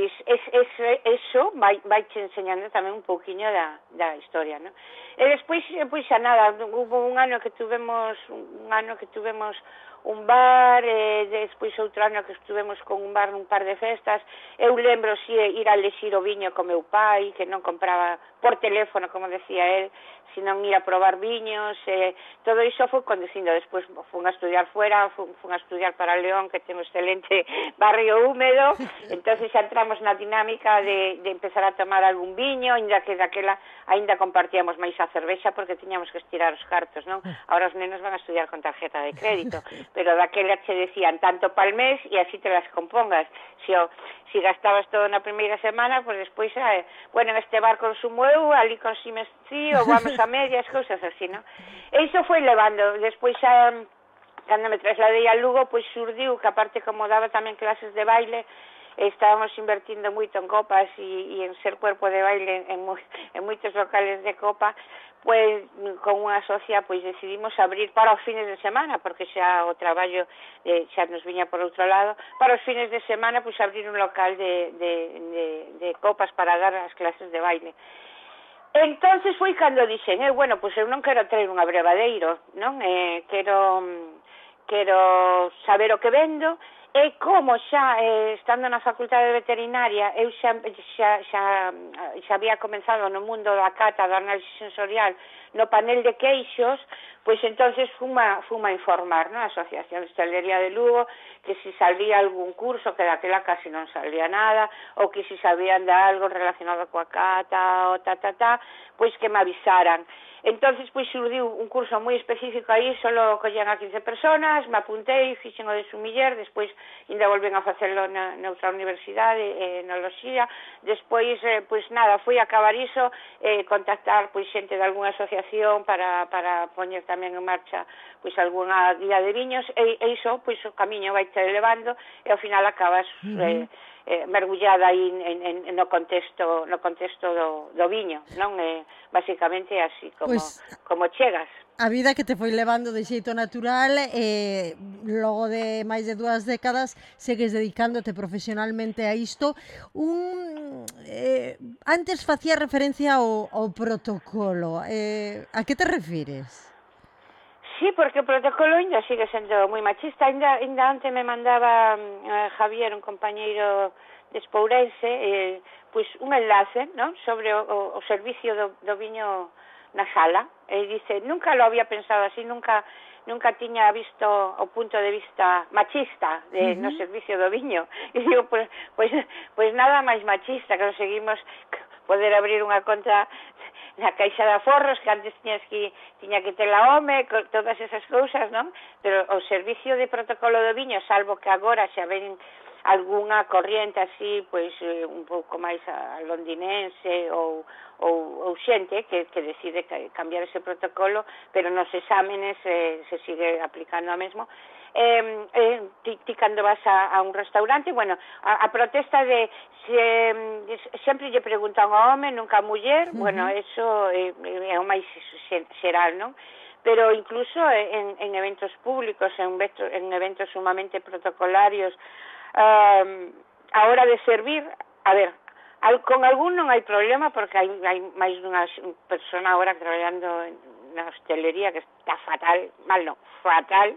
S10: eso vai che enseñando tamén un pouquiño da historia, non? E despois, pois xa nada, hubo un ano que tuvemos un bar, despois outro ano que estuvemos con un bar nun par de festas. Eu lembro si ir a lexir o viño con meu pai, que non compraba por teléfono, como decía él, senón ir a probar viños, todo iso foi conducindo. Despois fun a estudiar fuera, fun a estudiar para León, que ten un excelente barrio húmedo, entonces xa entramos na dinámica de empezar a tomar algún viño, ainda que daquela ainda compartíamos máis a cervexa porque tiñamos que estirar os cartos, non? Ahora os nenos van a estudiar con tarjeta de crédito, pero daquela che decían tanto pal mes e así te las compongas. Si gastabas todo na primeira semana, pues despois, bueno, en este bar consumo eu, ali consumes ti, ou vamos a medias, cousas así, non? E iso foi levando. Despois, cando me trasladei a Lugo, pois surdiu que aparte como daba tamén clases de baile, estábamos invertindo moito en copas e en ser cuerpo de baile en moitos locales de copa, pois con unha socia pois decidimos abrir para os fines de semana, porque xa o traballo xa nos viña por outro lado, para os fines de semana pois abrir un local de copas para dar as clases de baile. Entonces foi cando dixen, bueno, pois eu non quero ter un abrevadeiro, non? Quero saber o que vendo. E como xa, estando na facultade de veterinaria, eu xa había comenzado no mundo da cata, do análisis sensorial, no panel de queixos, pois entonces fuma a informar, non? A Asociación de Hostelería de Lugo, que si salía algún curso, que daquela casi non salía nada, ou que si sabían de algo relacionado coa cata, ou pois que me avisaran. Entonces, pois, surdiu un curso moi específico aí, solo collían a 15 personas, me apuntei, fixen o de sumiller, despois ainda volven a facelo na outra universidade, na Loxía, despois, pois nada, foi acabar iso, contactar, pois, xente de algunha asociación para poñer tamén en marcha, pois, algunha guía de viños, e iso, pois, o camiño vai te levando, e ao final acabas mergullada aí no contexto do viño, non? Basicamente así como chegas.
S2: A vida que te foi levando de xeito natural, logo de máis de 2 décadas segues dedicándote profesionalmente a isto. Antes facía referencia ao protocolo. A que te refires?
S10: Sí, porque o protocolo ainda sigue sendo moi machista. Ainda antes me mandaba Javier, un compañeiro de Espourense, pois un enlace, non? Sobre o servicio do viño na sala. E dice, nunca lo había pensado así, nunca tiña visto o punto de vista machista no servicio do viño. E digo, pois nada máis machista, conseguimos poder abrir unha conta na caixa de aforros, que antes tiña que ter a home, todas esas cousas, non? Pero o servicio de protocolo do viño, salvo que agora xa ven algunha corriente así, pois un pouco máis a londinense ou xente que decide cambiar ese protocolo, pero nos exámenes se sigue aplicando a mesmo. Ti cando vas a un restaurante, bueno, a protesta de sempre lle preguntan ao home, nunca a muller, bueno, eso é o máis xeral, non? Pero incluso en eventos públicos, en eventos sumamente protocolarios, a hora de servir, a ver, con algún non hai problema, porque hai máis dunha persona agora traballando na hostelería que está fatal, mal non, fatal,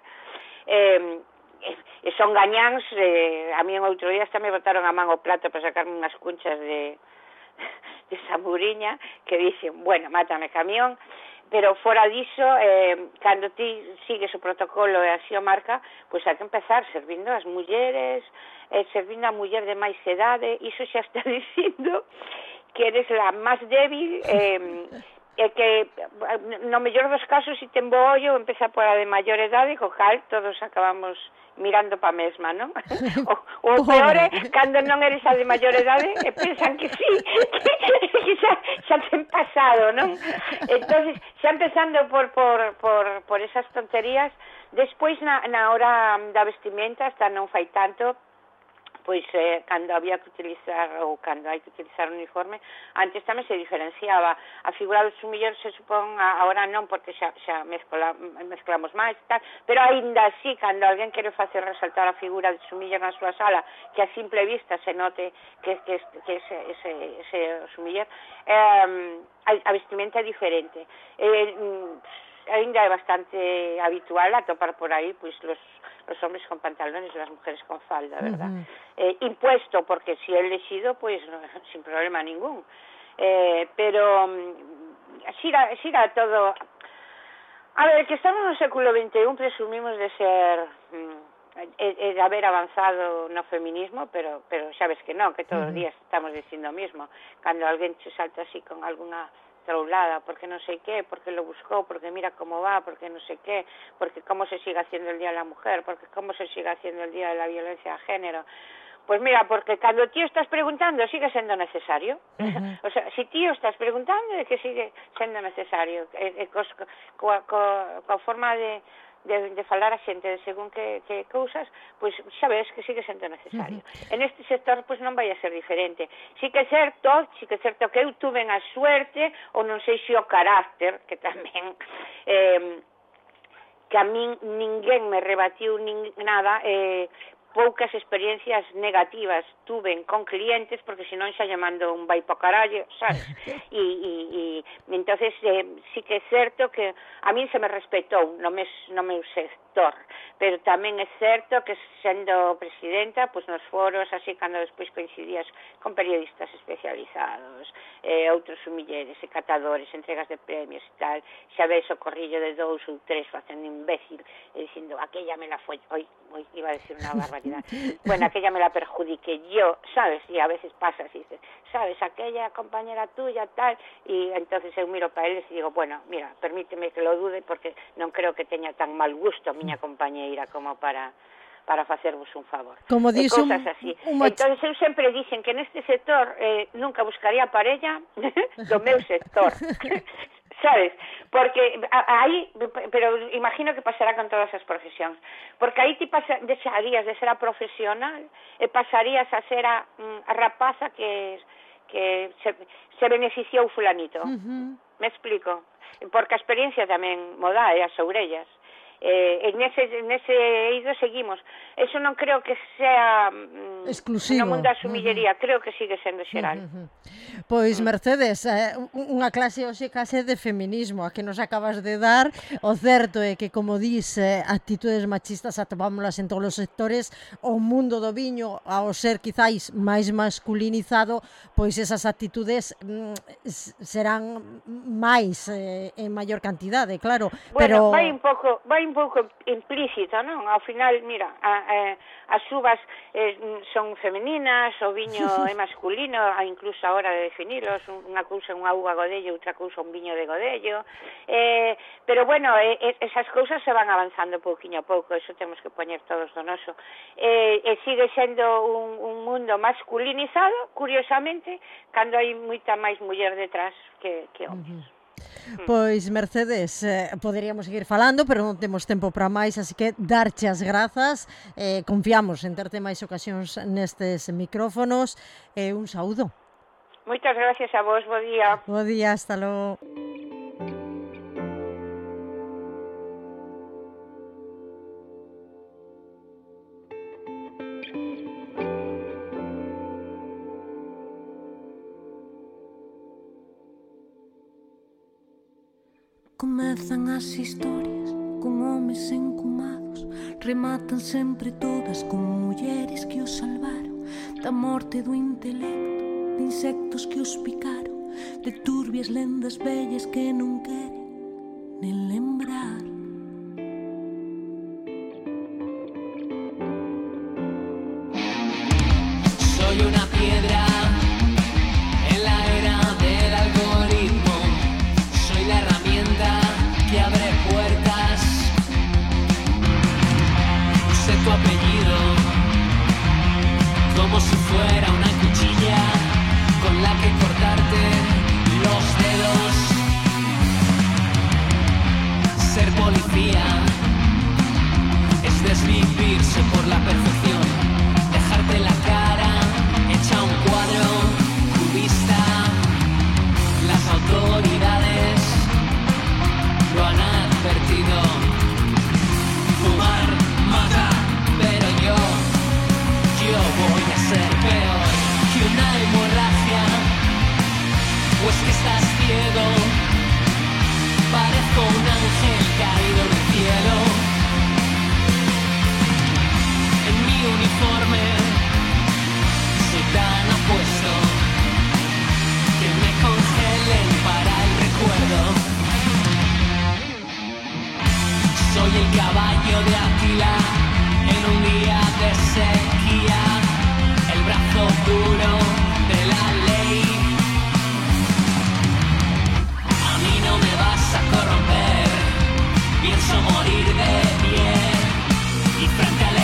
S10: e son gañáns. A mí en outro día hasta me botaron a man o plato para sacarme unhas cunchas de samburiña, que dixen, bueno, mátame camión. Pero fora diso, cando ti sigues o protocolo e así o marca, pois hai que empezar servindo as mulleres, servindo a muller de máis edade, iso xa está dicindo que eres la máis débil, e que no mellor dos casos, se ten bo ollo, empeza por a de maior edade, co cal todos acabamos mirando pa mesma, non? O peor é cando non eres a de maior edade e pensan que sí, que xa ten pasado, non? Entonces, xa empezando por esas tonterías, despois na hora da vestimenta, hasta non fai tanto, pois cando había que utilizar ou cando hai que utilizar un uniforme, antes tamén se diferenciaba. A figura do sumiller se supón, agora non, porque xa mezclamos máis, tal, pero aínda así, cando alguén quere facer resaltar a figura do sumiller na súa sala, que a simple vista se note que ese sumiller, a vestimenta é diferente. ainda é bastante habitual atopar por aí pois los hombres con pantalones e as mujeres con falda, verdad? Impuesto, porque si é elegido, pues no, sin problema ningún. Pero siga todo. A ver, que estamos no século XXI, presumimos de ser de haber avanzado no feminismo, pero xa ves que non, que todos os días estamos dicindo o mismo. Cando alguén se salta así con alguna troulada, porque non sei qué, porque lo buscou, porque mira como va, porque non sei qué, porque cómo se sigue haciendo el Día de la Mujer, porque cómo se sigue haciendo el Día de la Violencia de Género. Pues mira, porque cando tío estás preguntando sigue sendo necesario. O sea, si tío estás preguntando é que sigue sendo necesario. Coa forma de falar a xente de según que cousas, pois xa ves que sigue sendo necesario. En este sector pois non vai a ser diferente. Sí que é certo que eu tuve a suerte, ou non sei se o carácter, que tamén que a min ninguén me rebatiu nada, poucas experiencias negativas tuve con clientes, porque senón xa llamando un vai po carallo, sabes? E entonces sí que é certo que a min se me respetou no meu sector, pero tamén é certo que sendo presidenta, pois nos foros, así cando despois coincidías con periodistas especializados, outros sumilleres e catadores, entregas de premios e tal, xa ves o corrillo de 2 ou 3 facendo imbécil e dicindo, aquella me la foi, iba a decir una barbaridad, bueno, aquella me la perjudiqué yo, ¿sabes? Y a veces pasa así, ¿sabes? Aquella compañera tuya, tal, y entonces eu miro para eles e digo, bueno, mira, permíteme que lo dude porque non creo que teña tan mal gusto a miña compañeira como para facervos un favor.
S2: Como dice
S10: cosas así. Entonces eu sempre dicen que neste sector nunca buscaría parella do meu sector. ¿Sabes? Porque aí, pero imagino que pasará con todas as profesións, porque aí ti deixarías de ser a profesional e pasarías a ser a rapaza que se beneficiou fulanito. Me explico? Porque a experiencia tamén moda as orellas. En ese eido seguimos. Eso non creo que sea exclusivo no mundo da sumillería, creo que sigue sendo xeral.
S2: Pois Mercedes, unha clase hoxe case de feminismo a que nos acabas de dar. O certo é que, como dis, actitudes machistas atopámolas en todos os sectores. O mundo do viño, ao ser quizáis máis masculinizado, pois esas actitudes serán máis en maior cantidade, claro.
S10: Bueno, vai un pouco implícito, non? Ao final, mira, as uvas son femeninas, o viño é masculino, incluso a hora de definilos, unha cousa unha uva godello, outra cousa un viño de godello, pero bueno, esas cousas se van avanzando pouquiño a pouco, eso temos que poñer todos do noso, e sigue sendo un mundo masculinizado, curiosamente, cando hai moita máis muller detrás que homes.
S2: Pois Mercedes, poderíamos seguir falando, pero non temos tempo para máis, así que darche as grazas, confiamos en terte máis ocasións nestes micrófonos, e un saúdo.
S10: Moitas gracias a vos, bo día.
S2: Bo día, hasta logo.
S9: Comezan as historias con homes encumados, rematan sempre todas con mulleres que os salvaron da morte do intelecto, de insectos que os picaron, de turbias lendas vellas que non queren nen lembrar.
S3: Soy una piedra en la era del algoritmo, soy la herramienta que abre puertas. Sé tu apellido como si fuera una cuchilla con la que cortarte los dedos. Ser policía es desvivirse por la perfección, dejarte la cara hecha un cuadro cubista. Las autoridades lo han advertido. Fumar mata, pero yo voy a ser peor que una hemorragia. O es que estás ciego, parezco un ángel Soy el caballo de Atila en un día de sequía, el brazo duro de la ley. A mí no me vas a corromper, pienso morir de pie y frente al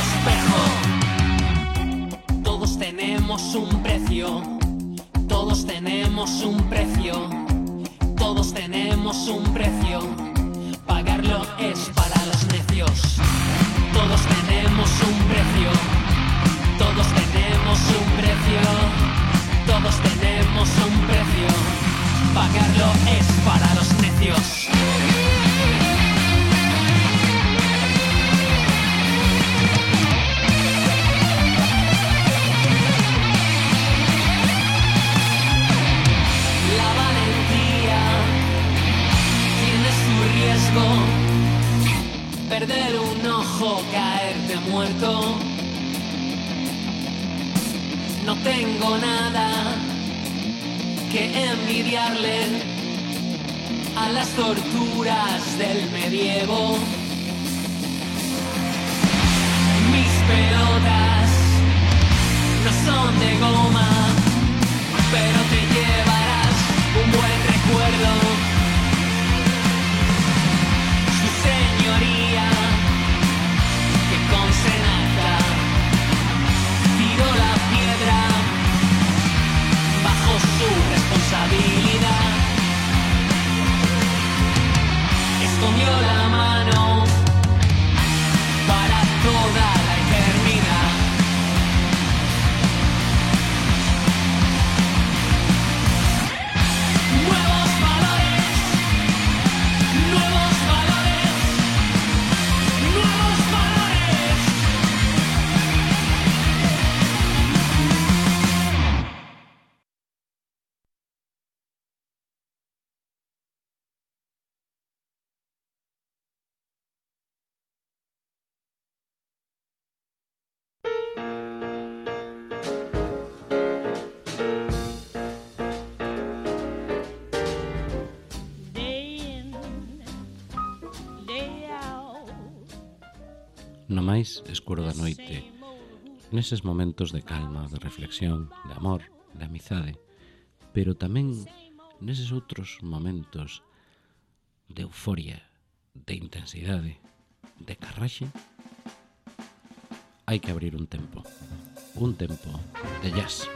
S3: espejo. Todos tenemos un precio, todos tenemos un precio, todos tenemos un precio. Pagarlo es para los necios. Todos tenemos un precio, todos tenemos un precio, todos tenemos un precio. Pagarlo es para los necios. La valentía tiene su riesgo. Perder un ojo, caerte muerto. No tengo nada que envidiarle a las torturas del medievo. Mis pelotas no son de goma, pero te llevarás un buen recuerdo. Su señoría, que con Senata tiró la piedra bajo su responsabilidad, escondió la mano para toda la eternidad. Nuevos valores, nuevos valores, nuevos valores.
S11: No máis escuro da noite, neses momentos de calma, de reflexión, de amor, de amizade, pero tamén neses outros momentos de euforia, de intensidade, de carraxe, hai que abrir un tempo de jazz.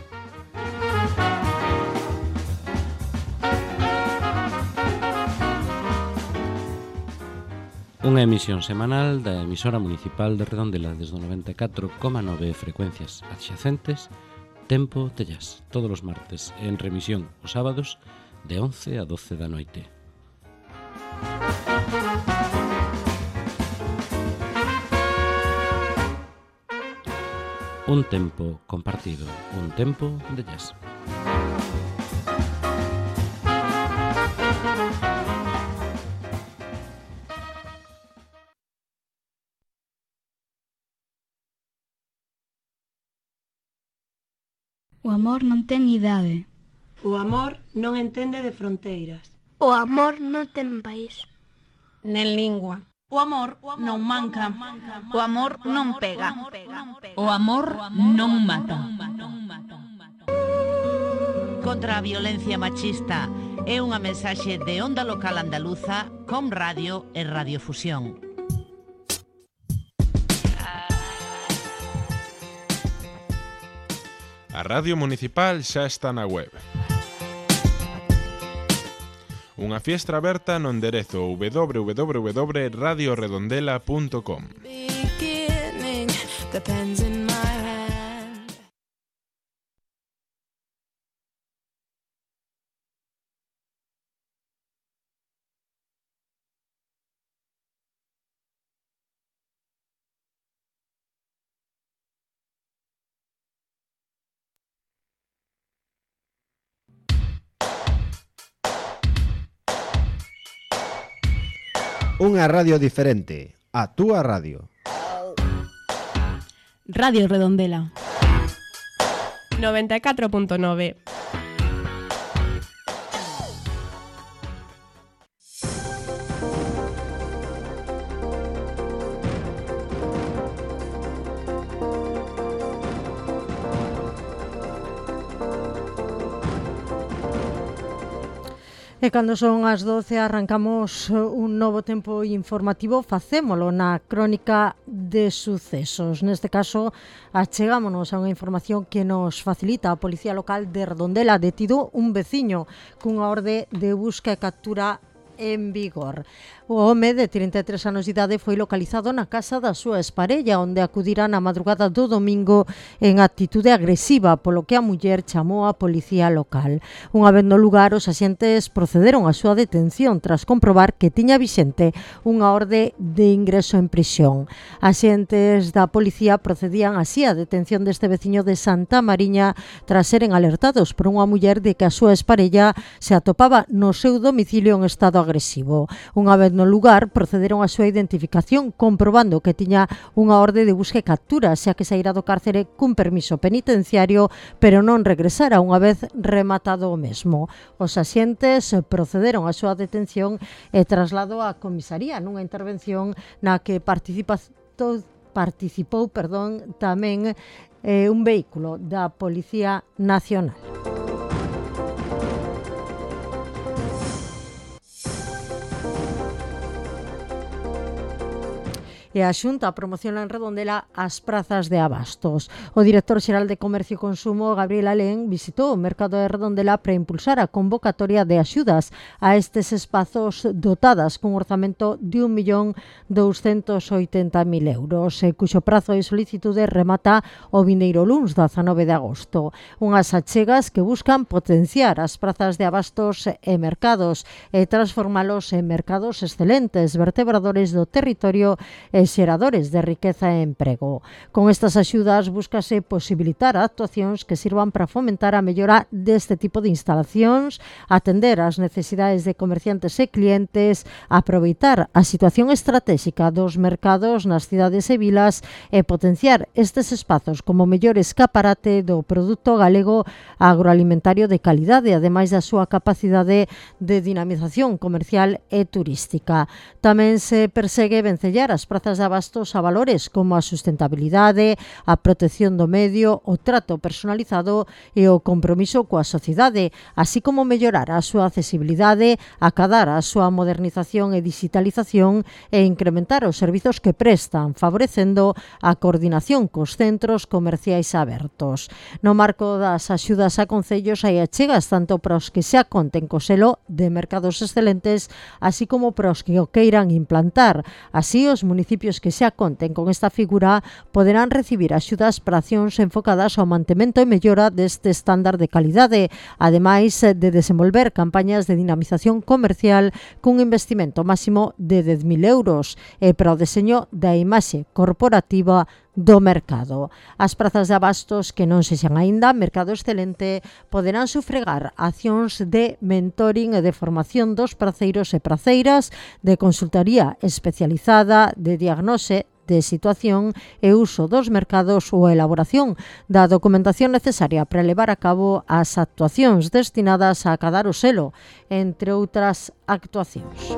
S11: Unha emisión semanal da emisora municipal de Redondela desde o 94,9 frecuencias adxacentes, Tempo de Jazz, todos os martes, en remisión os sábados de 11 a 12 da noite. Un tempo compartido, un tempo de jazz.
S12: O amor non ten idade.
S13: O amor non entende de fronteiras.
S14: O amor non ten país.
S13: Nen lingua.
S15: O amor non manca. O amor non pega.
S16: O amor non mata.
S15: Contra a violencia machista é unha mensaxe de Onda Local Andaluza, Com Radio e Radiofusión.
S17: A Radio Municipal xa está na web. Unha fiestra aberta no enderezo www.radioredondela.com.
S18: Unha radio diferente, a túa radio.
S5: Radio Redondela
S19: 94.9.
S2: E cando son as 12 arrancamos un novo tempo informativo, facémolo na crónica de sucesos. Neste caso, achegámonos a unha información que nos facilita a Policía Local de Redondela. Detido un veciño cunha orde de busca e captura en vigor. O home de 33 anos de idade foi localizado na casa da súa exparella, onde acudira na madrugada do domingo en actitude agresiva, polo que a muller chamou a policía local. Unha vez no lugar, os axentes procederon á súa detención tras comprobar que tiña vixente unha orde de ingreso en prisión. Axentes da policía procedían así á detención deste veciño de Santa Mariña tras seren alertados por unha muller de que a súa exparella se atopaba no seu domicilio en estado agresivo. Unha vez no lugar, procederon á súa identificación comprobando que tiña unha orde de busca e captura, xa que saíra do cárcere cun permiso penitenciario, pero non regresara unha vez rematado o mesmo. Os axentes procederon á súa detención e traslado á comisaría nunha intervención na que participou tamén un vehículo da Policía Nacional. E a Xunta promociona en Redondela as prazas de abastos. O director xeral de Comercio e Consumo, Gabriel Alén, visitou o mercado de Redondela para impulsar a convocatoria de axudas a estes espazos dotadas cun orzamento de 1.280.000 euros, cuxo prazo de solicitude remata o vindeiro luns 19 de agosto. Unhas achegas que buscan potenciar as prazas de abastos e mercados e transformalos en mercados excelentes, vertebradores do territorio e xeradores de riqueza e emprego. Con estas axudas búscase posibilitar actuacións que sirvan para fomentar a mellora deste tipo de instalacións, atender as necesidades de comerciantes e clientes, aproveitar a situación estratégica dos mercados nas cidades e vilas e potenciar estes espazos como mellor escaparate do produto galego agroalimentario de calidade, ademais da súa capacidade de dinamización comercial e turística. Tamén se persegue vencellar as prazas de abastos a valores como a sustentabilidade, a protección do medio, o trato personalizado e o compromiso coa sociedade, así como mellorar a súa accesibilidade, acadar a súa modernización e digitalización e incrementar os servizos que prestan, favorecendo a coordinación cos centros comerciais abertos. No marco das axudas a concellos hai achegas tanto para os que xa conten co selo de mercados excelentes, así como para os que o queiran implantar. Así, os municipios que xa conten con esta figura poderán recibir axudas para accións enfocadas ao mantemento e mellora deste estándar de calidade, ademais de desenvolver campañas de dinamización comercial cun investimento máximo de 10.000 euros e para o deseño da imaxe corporativa do mercado. As prazas de abastos que non sexan aínda mercado excelente poderán sufragar accións de mentoring e de formación dos praceiros e praceiras, de consultoría especializada, de diagnose de situación e uso dos mercados ou a elaboración da documentación necesaria para levar a cabo as actuacións destinadas a acadar o selo, entre outras actuacións.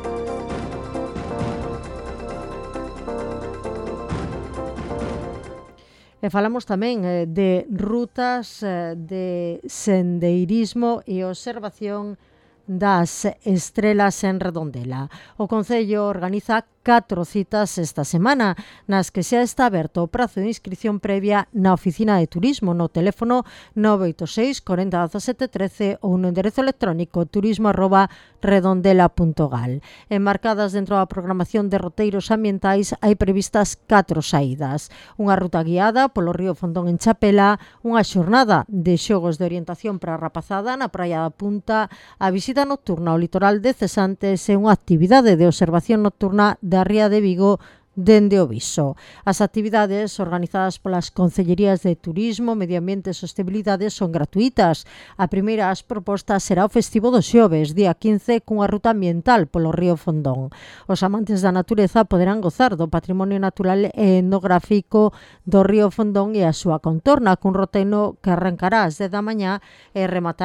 S2: E falamos tamén de rutas de sendeirismo e observación das estrelas en Redondela. O Concello organiza 4 citas esta semana, nas que xa está aberto o prazo de inscripción previa na Oficina de Turismo no teléfono 986 40 17 13 ou no enderezo electrónico turismo@redondela.gal. Enmarcadas dentro da programación de roteiros ambientais hai previstas 4 saídas. Unha ruta guiada polo río Fondón en Chapela, unha xornada de xogos de orientación para a rapazada na Praia da Punta, a visita nocturna ao litoral de Cesantes e unha actividade de observación nocturna da Ría de Vigo dende o Viso. As actividades organizadas polas Concellerías de Turismo, Medio Ambiente e Sostenibilidade son gratuitas. A primeira das propostas será o Festivo dos Xoves, día 15, cunha ruta ambiental polo río Fondón. Os amantes da natureza poderán gozar do patrimonio natural e etnográfico do río Fondón e a súa contorna, cun roteiro que arrancará ás 10 da mañá e rematará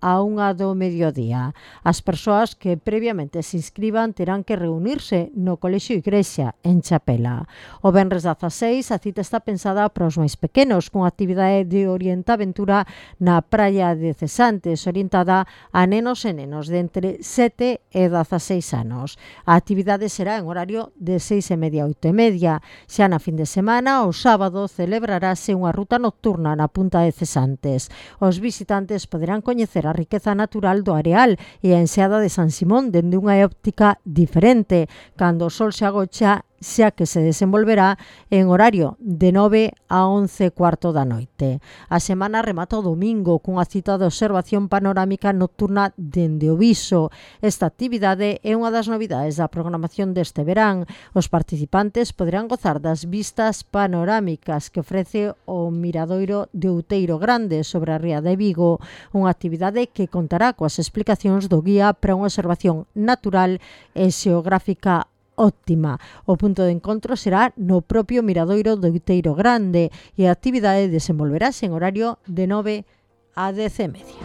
S2: a 1 do mediodía. As persoas que previamente se inscriban terán que reunirse no Colexio Igrexa, en Chapela. O venres 16 a cita está pensada para os máis pequenos, cunha actividade de orientaventura na praia de Cesantes, orientada a nenos e nenos de entre 7 e 16 anos. A actividade será en horario de 6:30 a 8:30. Xa na fin de semana, o sábado, celebrarase unha ruta nocturna na punta de Cesantes. Os visitantes poderán coñecer a riqueza natural do areal e a enseada de San Simón dende unha óptica diferente, cando o sol se agocha, xa que se desenvolverá en horario de 9 a 11:15 da noite. A semana remata o domingo cunha cita de observación panorámica nocturna dende o Viso. Esta actividade é unha das novidades da programación deste verán. Os participantes poderán gozar das vistas panorámicas que ofrece o Miradoiro de Outeiro Grande sobre a ría de Vigo, unha actividade que contará coas explicacións do guía para unha observación natural e xeográfica óptima. O punto de encontro será no propio Miradoiro do Outeiro Grande e a actividade desenvolverase en horario de 9 a 10:30.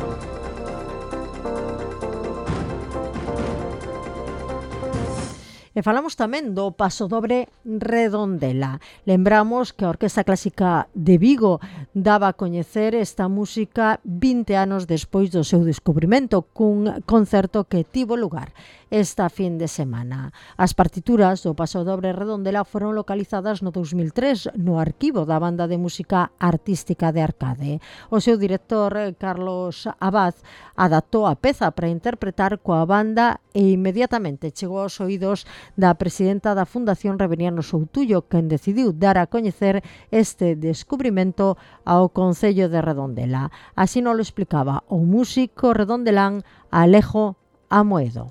S2: E falamos tamén do Pasodobre Redondela. Lembramos que a Orquesta Clásica de Vigo daba a coñecer esta música 20 anos despois do seu descubrimento, cun concerto que tivo lugar esta fin de semana. As partituras do Pasodobre Redondela foron localizadas no 2003 no arquivo da Banda de Música Artística de Arcade. O seu director, Carlos Abad, adaptou a peza para interpretar coa banda e inmediatamente chegou aos oídos da presidenta da Fundación Reveriano Soutullo, quen decidiu dar a coñecer este descubrimento ao Concello de Redondela. Así nos lo explicaba o músico redondelán Alejo Amoedo.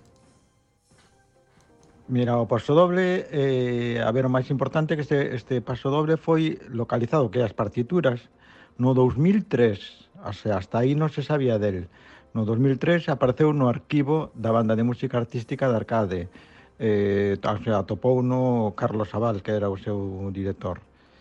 S19: Mira, o pasodoble, o máis importante que este pasodoble foi localizado, que as partituras, no 2003, o sea, hasta aí non se sabía del. No 2003 apareceu no arquivo da Banda de Música Artística de Arcade, o sea, atopou no Carlos Abad, que era o seu director.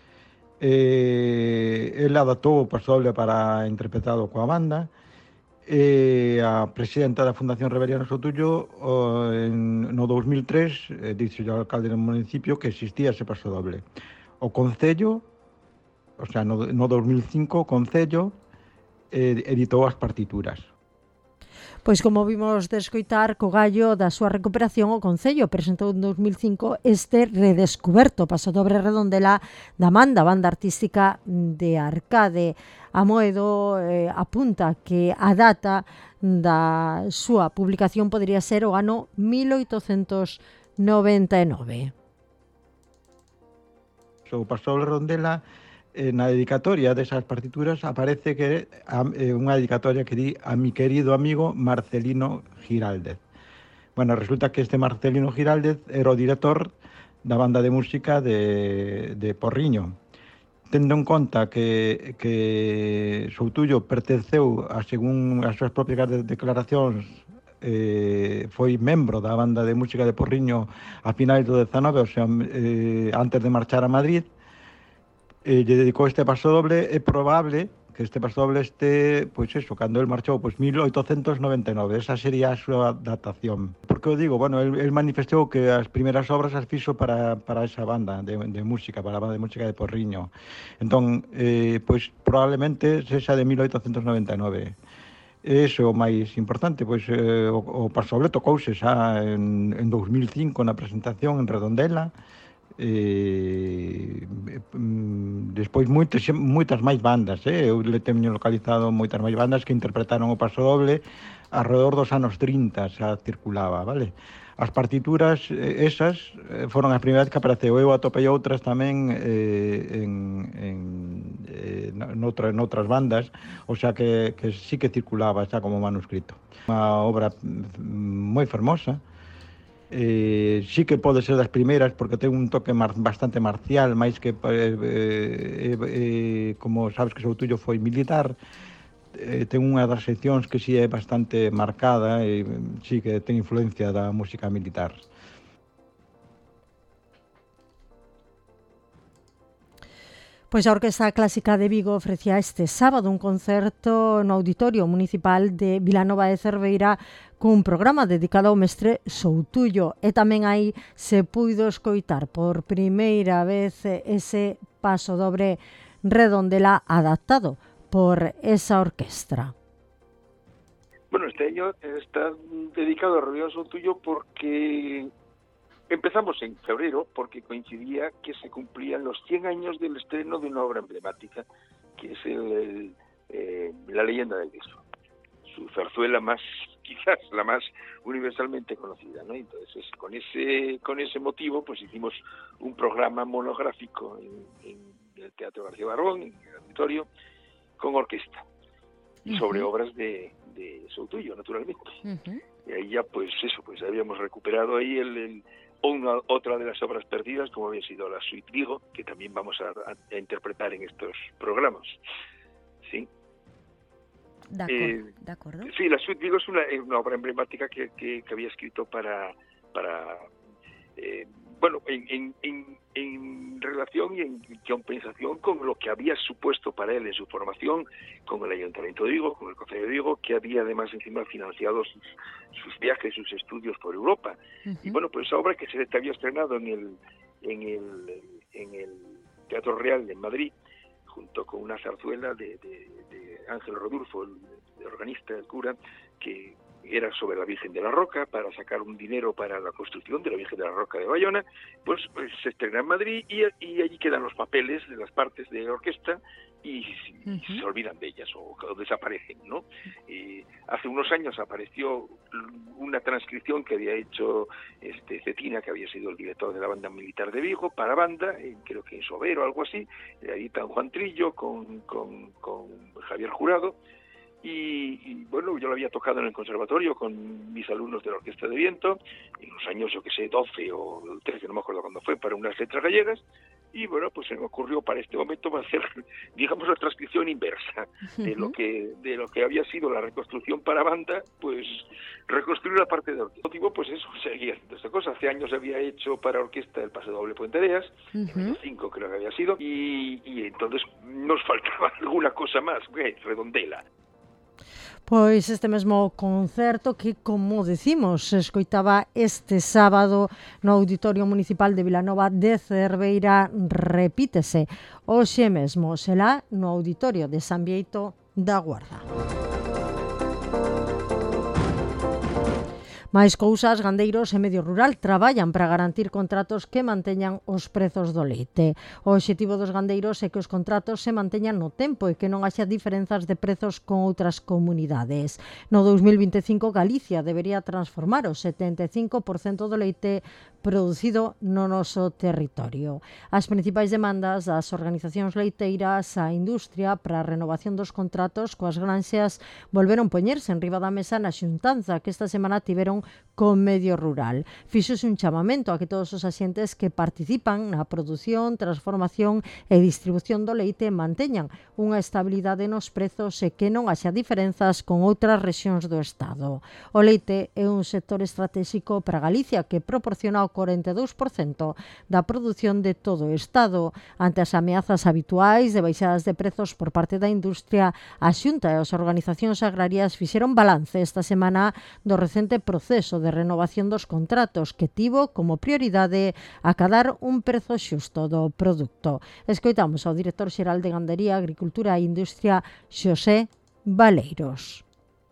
S19: Ele adaptou o pasodoble para interpretado coa banda, a presidenta da Fundación Reveriano Soutullo no 2003 dixo ao alcalde do municipio que existía ese pasodoble. O Concello, o sea, no 2005 o Concello editou as partituras.
S2: Pois como vimos de escoitar, co gallo da súa recuperación, o Concello presentou en 2005 este redescuberto Pasodobre Redondela da Banda Artística de Arcade. Amoedo apunta que a data da súa publicación podería ser o ano 1899.
S19: O Pasodobre Redondela, na dedicatoria desas partituras aparece que é unha dedicatoria que di a mi querido amigo Marcelino Giraldez. Bueno, resulta que este Marcelino Giraldez era o director da Banda de Música de Porriño. Tendo en conta que Soutullo pertenceu, según as súas propias declaracións, foi membro da Banda de Música de Porriño a finais do 19, o sea, antes de marchar a Madrid, lle dedicou este pasodoble. É probable que este pasodoble este, pois eso, cando el marchou, pois 1899, esa sería a súa datación. Porque eu digo, bueno, el manifestou que as primeiras obras as fixo para esa banda de música, para a Banda de Música de Porriño. Entón, pois probablemente sexa de 1899. Eso é o máis importante, pois o pasodoble tocouse xa en 2005 na presentación en Redondela. Despois moitas máis bandas, eu le teño localizado moitas máis bandas que interpretaron o pasodoble alrededor dos anos 30, xa circulaba, vale? As partituras esas foron as primeiras que apareceu. Eu atopei outras tamén noutras bandas, o sea que sí que circulaba xa como manuscrito. Unha obra moi fermosa. Sí que pode ser das primeiras porque ten un toque bastante marcial, máis que como sabes que Soutullo foi militar, ten unha das seccións que sí é bastante marcada e sí que ten influencia da música militar.
S2: Pois a Orquestra Clásica de Vigo ofrecía este sábado un concerto no Auditorio Municipal de Vilanova de Cerveira cun programa dedicado ao mestre Soutullo, e tamén aí se puido escoitar por primeira vez ese paso dobre Redondela adaptado por esa orquestra.
S20: Bueno, este año está dedicado a Rodrigo Soutullo porque empezamos en febrero, porque coincidía que se cumplían los 100 años del estreno de una obra emblemática, que es La leyenda del Viso. Su zarzuela más, quizás la más universalmente conocida, ¿no? Entonces, con ese motivo, pues hicimos un programa monográfico en el Teatro García Barbón, en el auditorio, con orquesta, y sobre obras de Soutullo, naturalmente. Y ahí ya, pues habíamos recuperado ahí otra de las obras perdidas, como había sido la Suite Vigo, que también vamos a interpretar en estos programas. ¿Sí?
S2: De acuerdo.
S20: Sí, la Suite Vigo es una obra emblemática que había escrito para en relación y en compensación con lo que había supuesto para él en su formación con el Ayuntamiento de Vigo, con el Concello de Vigo, que había además encima financiado sus viajes, sus estudios por Europa. Y bueno, pues esa obra que se había estrenado en el Teatro Real de Madrid, junto con una zarzuela de Ángel Rodulfo, el organista, el cura, que era sobre la Virgen de la Roca, para sacar un dinero para la construcción de la Virgen de la Roca de Bayona, pues se estrena en Madrid y allí quedan los papeles de las partes de la orquesta y se olvidan de ellas o desaparecen, ¿no? Hace unos años apareció una transcripción que había hecho Cetina, que había sido el director de la banda militar de Vigo, para banda, creo que en Sobero o algo así, ahí está Juan Trillo con Javier Jurado. Y bueno, yo lo había tocado en el conservatorio con mis alumnos de la Orquesta de Viento, en los años, 12 o 13, no me acuerdo cuándo fue, para unas letras gallegas, y bueno, pues se me ocurrió para este momento hacer, digamos, la transcripción inversa de lo que había sido la reconstrucción para banda, pues reconstruir la parte de orquesta. El motivo, pues eso, seguía haciendo esta cosa. Hace años había hecho para orquesta el Paso Doble Puente Areas, en 5 creo que había sido, y entonces nos faltaba alguna cosa más, Redondela.
S2: Pois este mesmo concerto que, como decimos, se escoitaba este sábado no Auditorio Municipal de Vilanova de Cerveira, repítese hoxe mesmo, será no Auditorio de San Bieito da Guarda. Máis cousas, gandeiros e medio rural traballan para garantir contratos que manteñan os prezos do leite. O obxectivo dos gandeiros é que os contratos se manteñan no tempo e que non haxa diferenzas de prezos con outras comunidades. No 2025, Galicia debería transformar o 75% do leite producido no noso territorio. As principais demandas das organizacións leiteiras, a industria para a renovación dos contratos coas granxas volveron poñerse en riba da mesa na xuntanza que esta semana tiveron con medio rural. Fíxose un chamamento a que todos os axentes que participan na produción, transformación e distribución do leite manteñan unha estabilidade nos prezos e que non haxa diferenzas con outras rexións do Estado. O leite é un sector estratégico para Galicia que proporciona o 42% da produción de todo o Estado. Ante as ameazas habituais de baixadas de prezos por parte da industria, a Xunta e as organizacións agrarias fixeron balance esta semana do recente proceso de renovación dos contratos que tivo como prioridade acadar un prezo xusto do produto. Escoitamos ao director xeral de Gandería, Agricultura e Industria, Xosé Valeiros.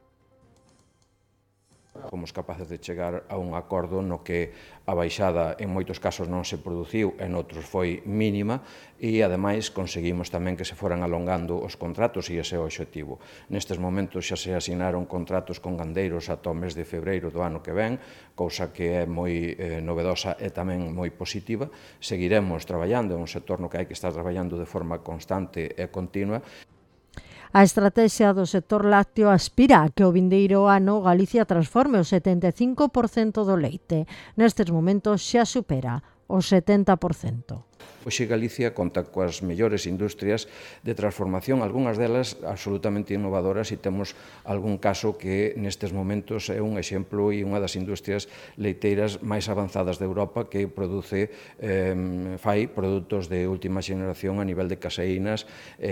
S21: Fomos capaces de chegar a un acordo no que a baixada en moitos casos non se produciu, en outros foi mínima, e ademais conseguimos tamén que se foran alongando os contratos e ese é o obxectivo. Nestes momentos xa se asignaron contratos con gandeiros ata o mes de febreiro do ano que ven, cousa que é moi novedosa e tamén moi positiva. Seguiremos traballando, é un sector no que hai que estar traballando de forma constante e continua.
S2: A estrategia do sector lácteo aspira a que o vindeiro ano Galicia transforme o 75% do leite. Nestes momentos xa supera o 70%.
S21: Hoxe Galicia conta coas mellores industrias de transformación, algunhas delas absolutamente innovadoras, e temos algún caso que nestes momentos é un exemplo e unha das industrias leiteiras máis avanzadas de Europa, que fai produtos de última xeneración a nivel de caseínas,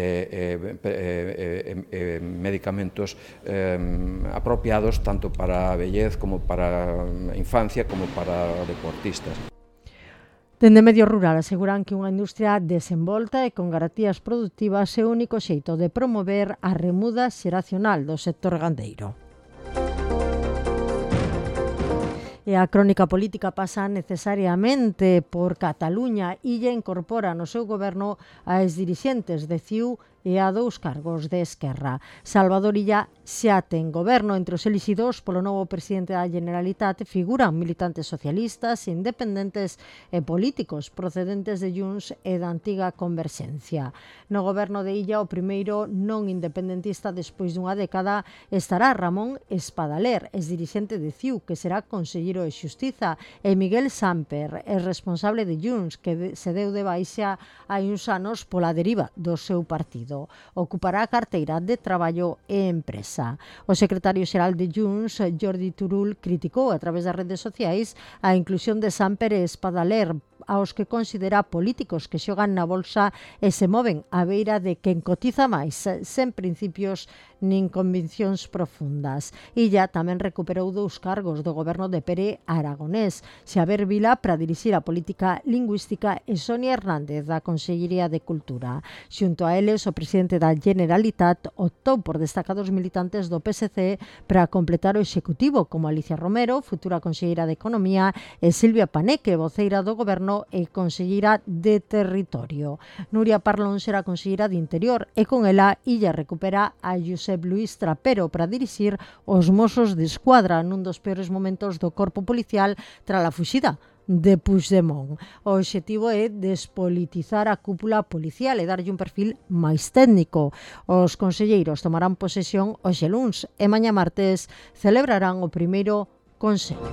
S21: medicamentos apropiados tanto para a vellez como para a infancia como para deportistas.
S2: Dende Medio Rural aseguran que unha industria desenvolta e con garantías productivas é o único xeito de promover a remuda xeracional do sector gandeiro. E a crónica política pasa necesariamente por Cataluña. Illa incorpora no seu goberno a exdirixentes de CiU e a 2 cargos de Esquerra. Salvador Illa xa ten goberno. Entre os elixidos polo novo presidente da Generalitat figuran militantes socialistas, independentes e políticos procedentes de Junts e da antiga Converxencia. No goberno de Illa, o primeiro non independentista despois dunha década, estará Ramón Espadaler, exdirixente de CiU, que será conselleiro de Xustiza, e Miguel Samper, é responsable de Junts, que se deu de baixa hai uns anos pola deriva do seu partido. Ocupará a carteira de Traballo e Empresa. O secretario xeral de Junts, Jordi Turull, criticou a través das redes sociais a inclusión de Samper e Espadaler, aos que considera políticos que xogan na bolsa e se moven á beira de quen cotiza máis, sen principios nin conviccións profundas. Illa tamén recuperou 2 cargos do goberno de Pere Aragonés, Xavier Vila para dirixir a política lingüística e Sonia Hernández da Consellería de Cultura. Xunto a eles, o presidente da Generalitat optou por destacados militantes do PSC para completar o executivo, como Alicia Romero, futura conselleira de Economía, e Silvia Paneque, voceira do goberno e conselleira de Territorio. Nuria Parlón será conselleira de Interior e con ela Illa recupera a Josep Luís Trapero para dirixir os Mossos de Escuadra nun dos peores momentos do corpo policial tras a fuxida de Puigdemont. O obxectivo é despolitizar a cúpula policial e darlle un perfil máis técnico. Os conselleiros tomarán posesión hoxe luns e mañá martes celebrarán o primeiro consello.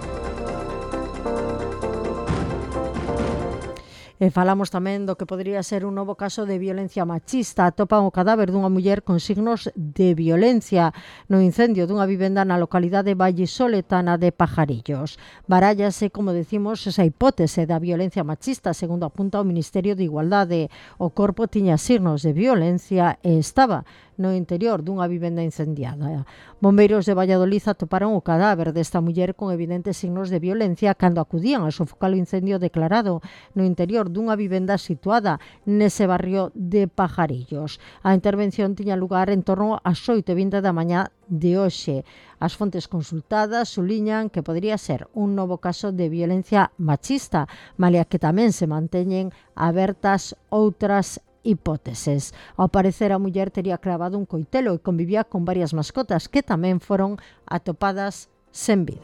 S2: E falamos tamén do que podría ser un novo caso de violencia machista. Atopan o cadáver dunha muller con signos de violencia no incendio dunha vivenda na localidade vallisoletana de Pajarillos. Barállase, como decimos, esa hipótese da violencia machista, segundo apunta o Ministerio de Igualdade. O corpo tiña signos de violencia e estaba no interior dunha vivenda incendiada. Bombeiros de Valladolid atoparon o cadáver desta muller con evidentes signos de violencia cando acudían a sofocar o incendio declarado no interior dunha vivenda situada nese barrio de Pajarillos. A intervención tiña lugar en torno ás 8:20 da mañá de hoxe. As fontes consultadas suliñan que podría ser un novo caso de violencia machista, malia que tamén se manteñen abertas outras hipóteses. Ao parecer, a muller tería clavado un coitelo e convivía con varias mascotas que tamén foron atopadas sen vida.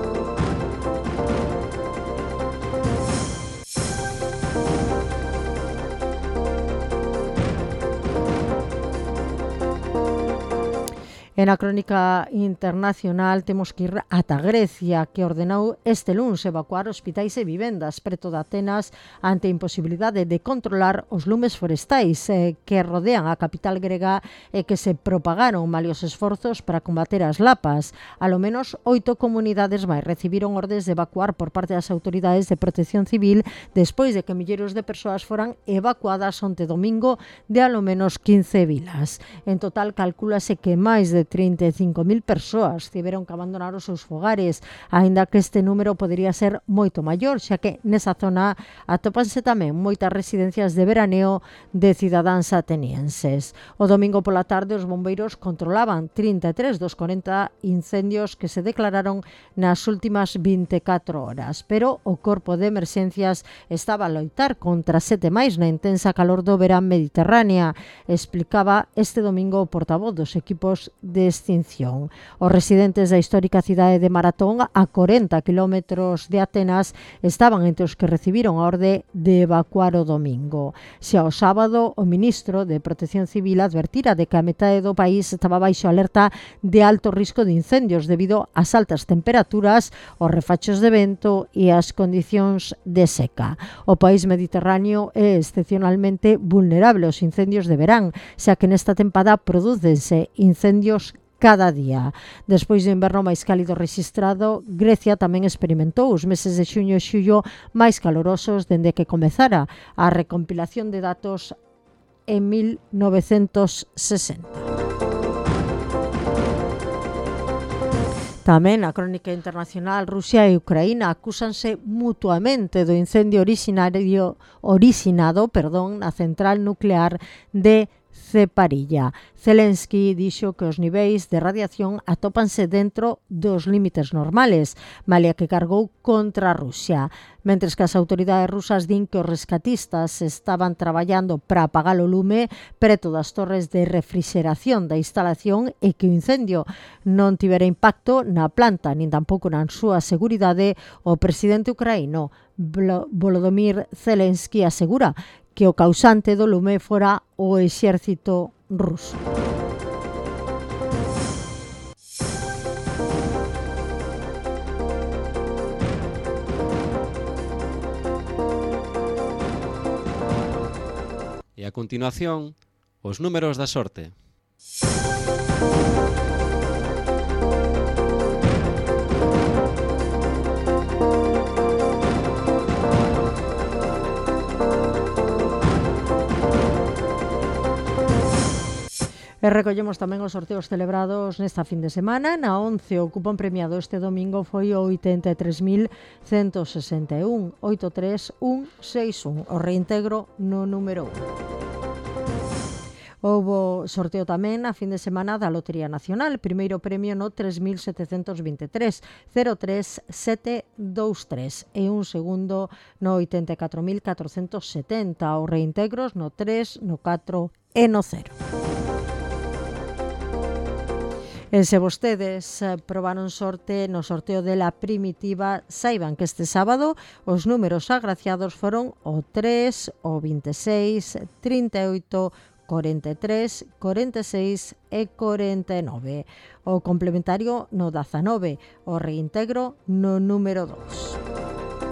S2: E na crónica internacional temos que ir ata Grecia, que ordenou este luns evacuar hospitais e vivendas preto de Atenas ante a imposibilidade de controlar os lumes forestais que rodean a capital grega e que se propagaron malia os esforzos para combater as lapas. A lo menos 8 comunidades máis recibiron ordes de evacuar por parte das autoridades de protección civil despois de que milleiros de persoas foran evacuadas onte domingo de a lo menos 15 vilas. En total, calcúlase que máis de 35.000 persoas tiveron que abandonar os seus fogares, aínda que este número podería ser moito maior, xa que nesa zona atópanse tamén moitas residencias de veraneo de cidadáns atenienses. O domingo pola tarde os bombeiros controlaban 33 dos 40 incendios que se declararon nas últimas 24 horas, pero o corpo de emerxencias estaba a loitar contra 7 máis na intensa calor do verán mediterránea, explicaba este domingo o portavoz dos equipos de extinción. Os residentes da histórica cidade de Maratón, a 40 kilómetros de Atenas, estaban entre os que recibiron a orde de evacuar o domingo. Xa o sábado, o ministro de Protección Civil advertira de que a metade do país estaba baixo alerta de alto risco de incendios debido ás altas temperaturas, os refachos de vento e as condicións de seca. O país mediterráneo é excepcionalmente vulnerable aos incendios de verán, xa que nesta tempada prodúcense incendios cada día. Despois do inverno máis cálido rexistrado, Grecia tamén experimentou os meses de xuño e xullo máis calorosos dende que comezara a recompilación de datos en 1960. Tamén na crónica internacional, Rusia e Ucraína acúsanse mutuamente do incendio originado na central nuclear de Zaporilla. Zelensky dixo que os niveis de radiación atópanse dentro dos límites normales, malia que cargou contra Rusia. Mentres que as autoridades rusas din que os rescatistas estaban traballando para apagar o lume preto das torres de refrigeración da instalación e que o incendio non tivera impacto na planta nin tampouco na súa seguridade, o presidente ucraíno Volodymyr Zelensky asegura que o causante do lume fora o exército ruso.
S1: E a continuación, os números da sorte.
S2: E recollemos tamén os sorteos celebrados nesta fin de semana. Na 11, o cupón premiado este domingo foi o 83.161, 83161, o reintegro no número 1. Houbo sorteo tamén a fin de semana da Lotería Nacional, primeiro premio no 3.723, 03723, e un segundo no 84.470, os reintegros no 3, no 4 e no 0. E se vostedes probaron sorte no sorteo de la primitiva, saiban que este sábado os números agraciados foron o 3, o 26, 38, 43, 46 e 49. O complementario no 19, o reintegro no número 2.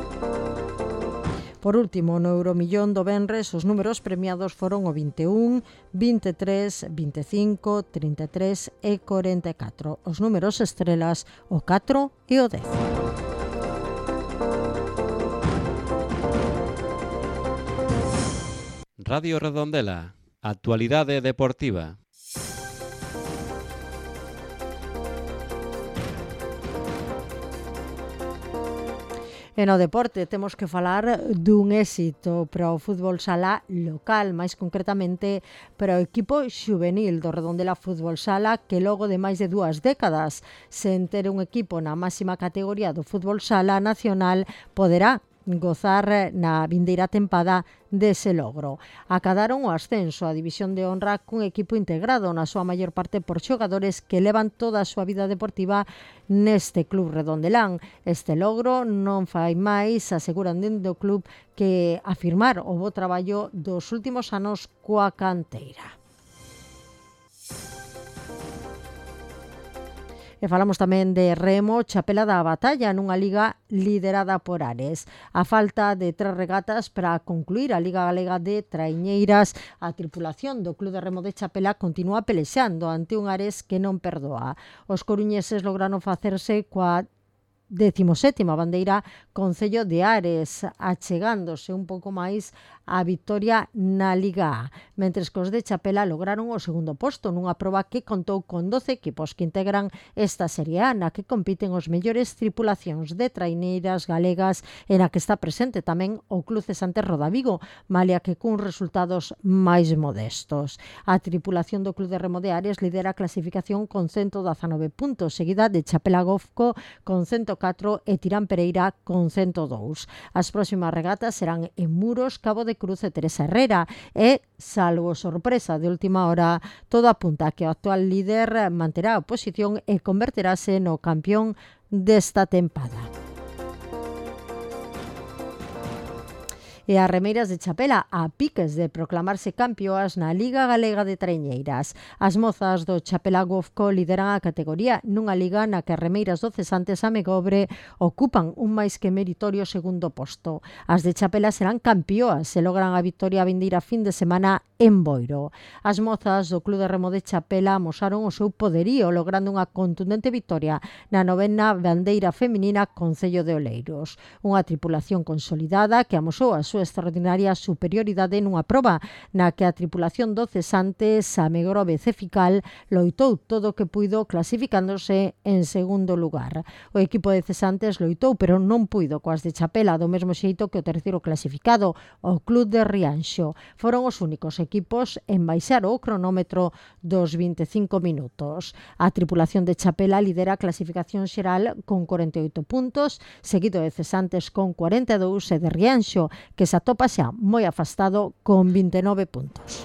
S2: Por último, no Euromillón do venres, os números premiados foron o 21, 23, 25, 33 e 44. Os números estrelas, o 4 e o 10.
S1: Radio Redondela, actualidade deportiva.
S2: E no deporte temos que falar dun éxito para o fútbol sala local, máis concretamente para o equipo xuvenil do Redondela Fútbol Sala, que logo de máis de 2 décadas sen ter un equipo na máxima categoría do fútbol sala nacional poderá gozar na vindeira tempada dese logro. Acadaron o ascenso á División de Honra cun equipo integrado na súa maior parte por xogadores que levan toda a súa vida deportiva neste club redondelán. Este logro non fai máis, aseguran dentro do club, que afirmar o bo traballo dos últimos anos coa canteira. E falamos tamén de remo, Chapela da Batalla, nunha liga liderada por Ares. A falta de 3 regatas para concluir a Liga Galega de Traiñeiras, a tripulación do Club de Remo de Chapela continúa pelexando ante un Ares que non perdoa. Os coruñeses lograron facerse coa 17ª bandeira Concello de Ares, achegándose un pouco máis a vitoria na Liga A, mentres que os de Chapela lograron o segundo posto nunha proba que contou con 12 equipos que integran esta Serie A, na que compiten os mellores tripulacións de traineiras galegas e na que está presente tamén o Club Cesante Rodavigo, malia que cun resultados máis modestos. A tripulación do Club de Remo de Ares lidera a clasificación con 119 puntos, seguida de Chapela Gofco con 114 104 e Tirán Pereira con 102. As próximas regatas serán en Muros, Cabo de Cruz e Teresa Herrera e, salvo sorpresa de última hora, todo apunta a que o actual líder manterá a posición e converterase no campeón desta tempada. E as remeiras de Chapela a piques de proclamarse campeoas na Liga Galega de Traiñeiras. As mozas do Chapela Golfco lideran a categoría nunha liga na que as remeiras do Cesantes a Megobre ocupan un máis que meritorio segundo posto. As de Chapela serán campeoas se logran a victoria a vindeira fin de semana en Boiro. As mozas do Club de Remo de Chapela amosaron o seu poderío logrando unha contundente victoria na 9ª bandeira feminina Concello de Oleiros. Unha tripulación consolidada que amosou a súa extraordinaria superioridade nunha proba na que a tripulación do Cesantes a Megrobe Cefical loitou todo o que puido clasificándose en segundo lugar. O equipo de Cesantes loitou pero non puido coas de Chapela do mesmo xeito que o terceiro clasificado, o Club de Rianxo. Foron os únicos equipos en baixar o cronómetro dos 25 minutos. A tripulación de Chapela lidera a clasificación xeral con 48 puntos, seguido de Cesantes con 42 e de Rianxo, que se atopa xa moi afastado con 29 puntos.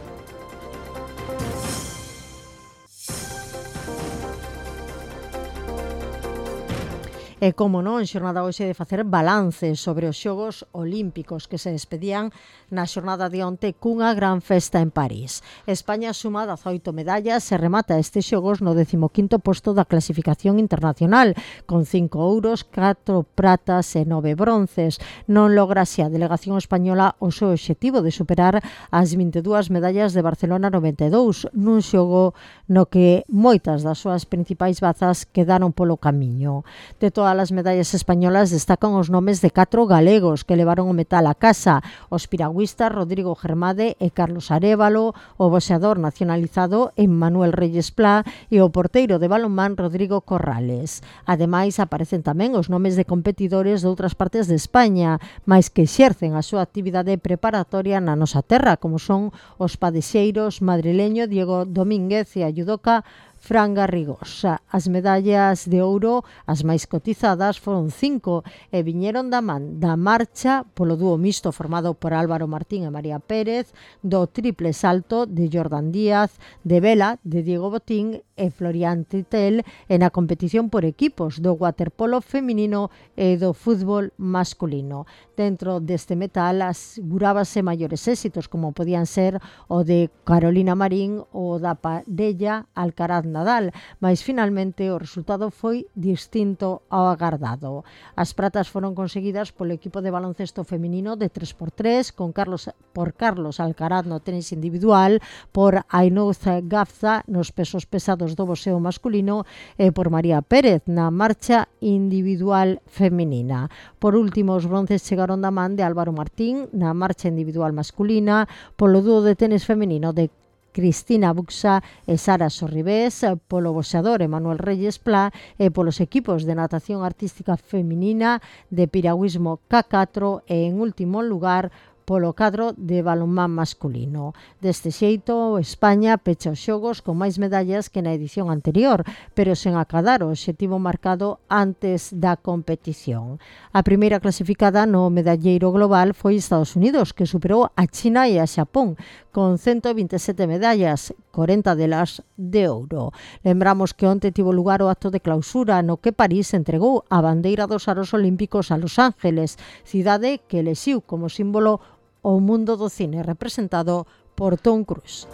S2: E como non, xornada hoxe de facer balance sobre os Xogos Olímpicos que se despedían na xornada de onte cunha gran festa en París. España suma 18 medallas e remata estes xogos no 15º posto da clasificación internacional, con 5 ouros, 4 pratas e 9 bronces. Non logra xa a delegación española o seu obxectivo de superar as 22 medallas de Barcelona 92, nun xogo no que moitas das súas principais bazas quedaron polo camiño. De todas as medallas españolas destacan os nomes de 4 galegos que levaron o metal a casa: os piragüistas Rodrigo Germade e Carlos Arévalo, o boxeador nacionalizado Emmanuel Reyes Plá e o porteiro de balonmán Rodrigo Corrales. Ademais, aparecen tamén os nomes de competidores de outras partes de España, mais que exercen a súa actividade preparatoria na nosa terra, como son os padexeiros madrileño Diego Domínguez e a judoca Fran Garrigós. As medallas de ouro, as máis cotizadas, foron 5 e viñeron da man da marcha polo dúo mixto formado por Álvaro Martín e María Pérez, do triple salto de Jordan Díaz, de vela de Diego Botín e Florian Titel, e na competición por equipos do waterpolo feminino e do fútbol masculino. Dentro deste metal asegurábase maiores éxitos como podían ser o de Carolina Marín ou da parella Alcaraz Nadal, mas finalmente o resultado foi distinto ao agardado. As pratas foron conseguidas polo equipo de baloncesto feminino de 3x3 con Carlos Alcaraz no tenis individual, por Ainhoa Gafza nos pesos pesados do boxeo masculino e por María Pérez na marcha individual feminina. Por último, os bronces chegaron da man de Álvaro Martín na marcha individual masculina, polo dúo de tenis feminino de Cristina Buxa e Sara Sorribés, polo boxeador Emmanuel Reyes Plá e polos equipos de natación artística feminina, de piragüismo K4 e, en último lugar, polo cadro de balonmán masculino. Deste xeito, España pecha os xogos con máis medallas que na edición anterior, pero sen acadar o obxectivo marcado antes da competición. A primeira clasificada no medalleiro global foi Estados Unidos, que superou a China e a Xapón, con 127 medallas, 40 delas de ouro. Lembramos que onte tivo lugar o acto de clausura no que París entregou a bandeira dos aros olímpicos a Los Ángeles, cidade que elixiu como símbolo o mundo do cine representado por Tom Cruise.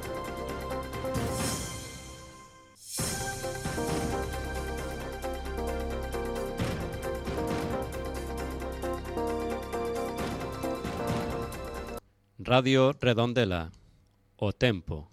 S1: Radio Redondela, o tempo.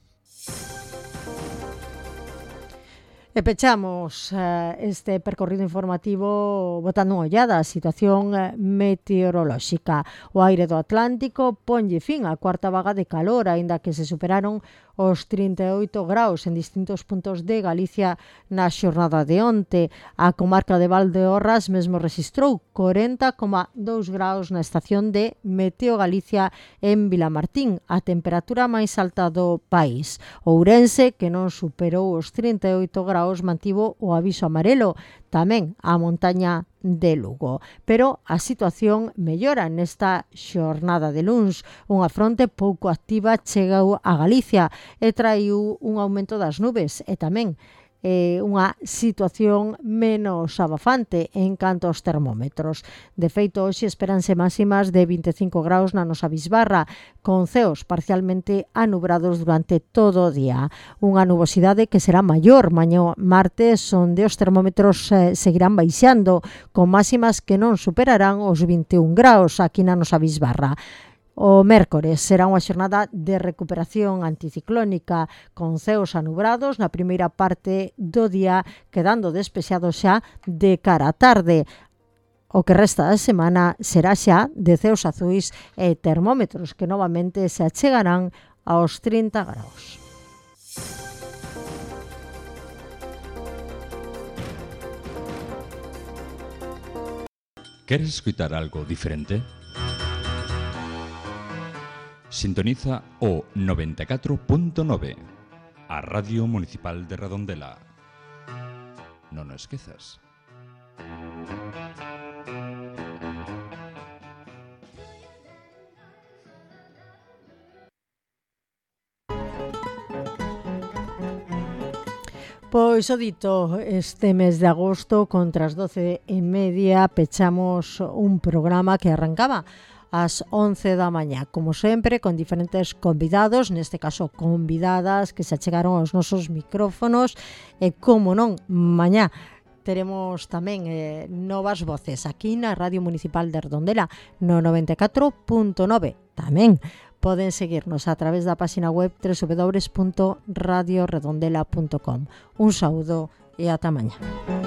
S2: E pechamos este percorrido informativo botando unha ollada a situación meteorolóxica. O aire do Atlántico ponlle fin á cuarta vaga de calor, aínda que se superaron os 38 graus en distintos puntos de Galicia na xornada de onte. A comarca de Valdeorras mesmo rexistrou 40,2 graus na estación de Meteo Galicia en Vilamartín, a temperatura máis alta do país. Ourense, que non superou os 38 graus graus mantivo o aviso amarelo, tamén a montaña de Lugo. Pero a situación mellora nesta xornada de luns. Unha fronte pouco activa chegou a Galicia e traiu un aumento das nubes e tamén unha situación menos abafante en canto aos termómetros. De feito, hoxe esperanse máximas de 25 graus na nosa Bisbarra, con ceos parcialmente anubrados durante todo o día. Unha nubosidade que será maior mañá martes, onde os termómetros seguirán baixando, con máximas que non superarán os 21 graus aquí na nosa Bisbarra. O mércores será unha xornada de recuperación anticiclónica con ceos anubrados na primeira parte do día, quedando despexados xa de cara á tarde. O que resta da semana será xa de ceos azuis e termómetros que novamente se achegarán aos 30 graus.
S4: ¿Queres escutar algo diferente? Sintoniza o 94.9, a Radio Municipal de Redondela. Non o esquezas.
S2: Pois o dito, este mes de agosto, contra as 12:30, pechamos un programa que arrancaba ás 11 da mañá, como sempre, con diferentes convidados, neste caso convidadas que se achegaron aos nosos micrófonos e, como non, mañá teremos tamén novas voces aquí na Radio Municipal de Redondela no 94.9. Tamén poden seguirnos a través da página web www.radioredondela.com. Un saúdo e ata mañá.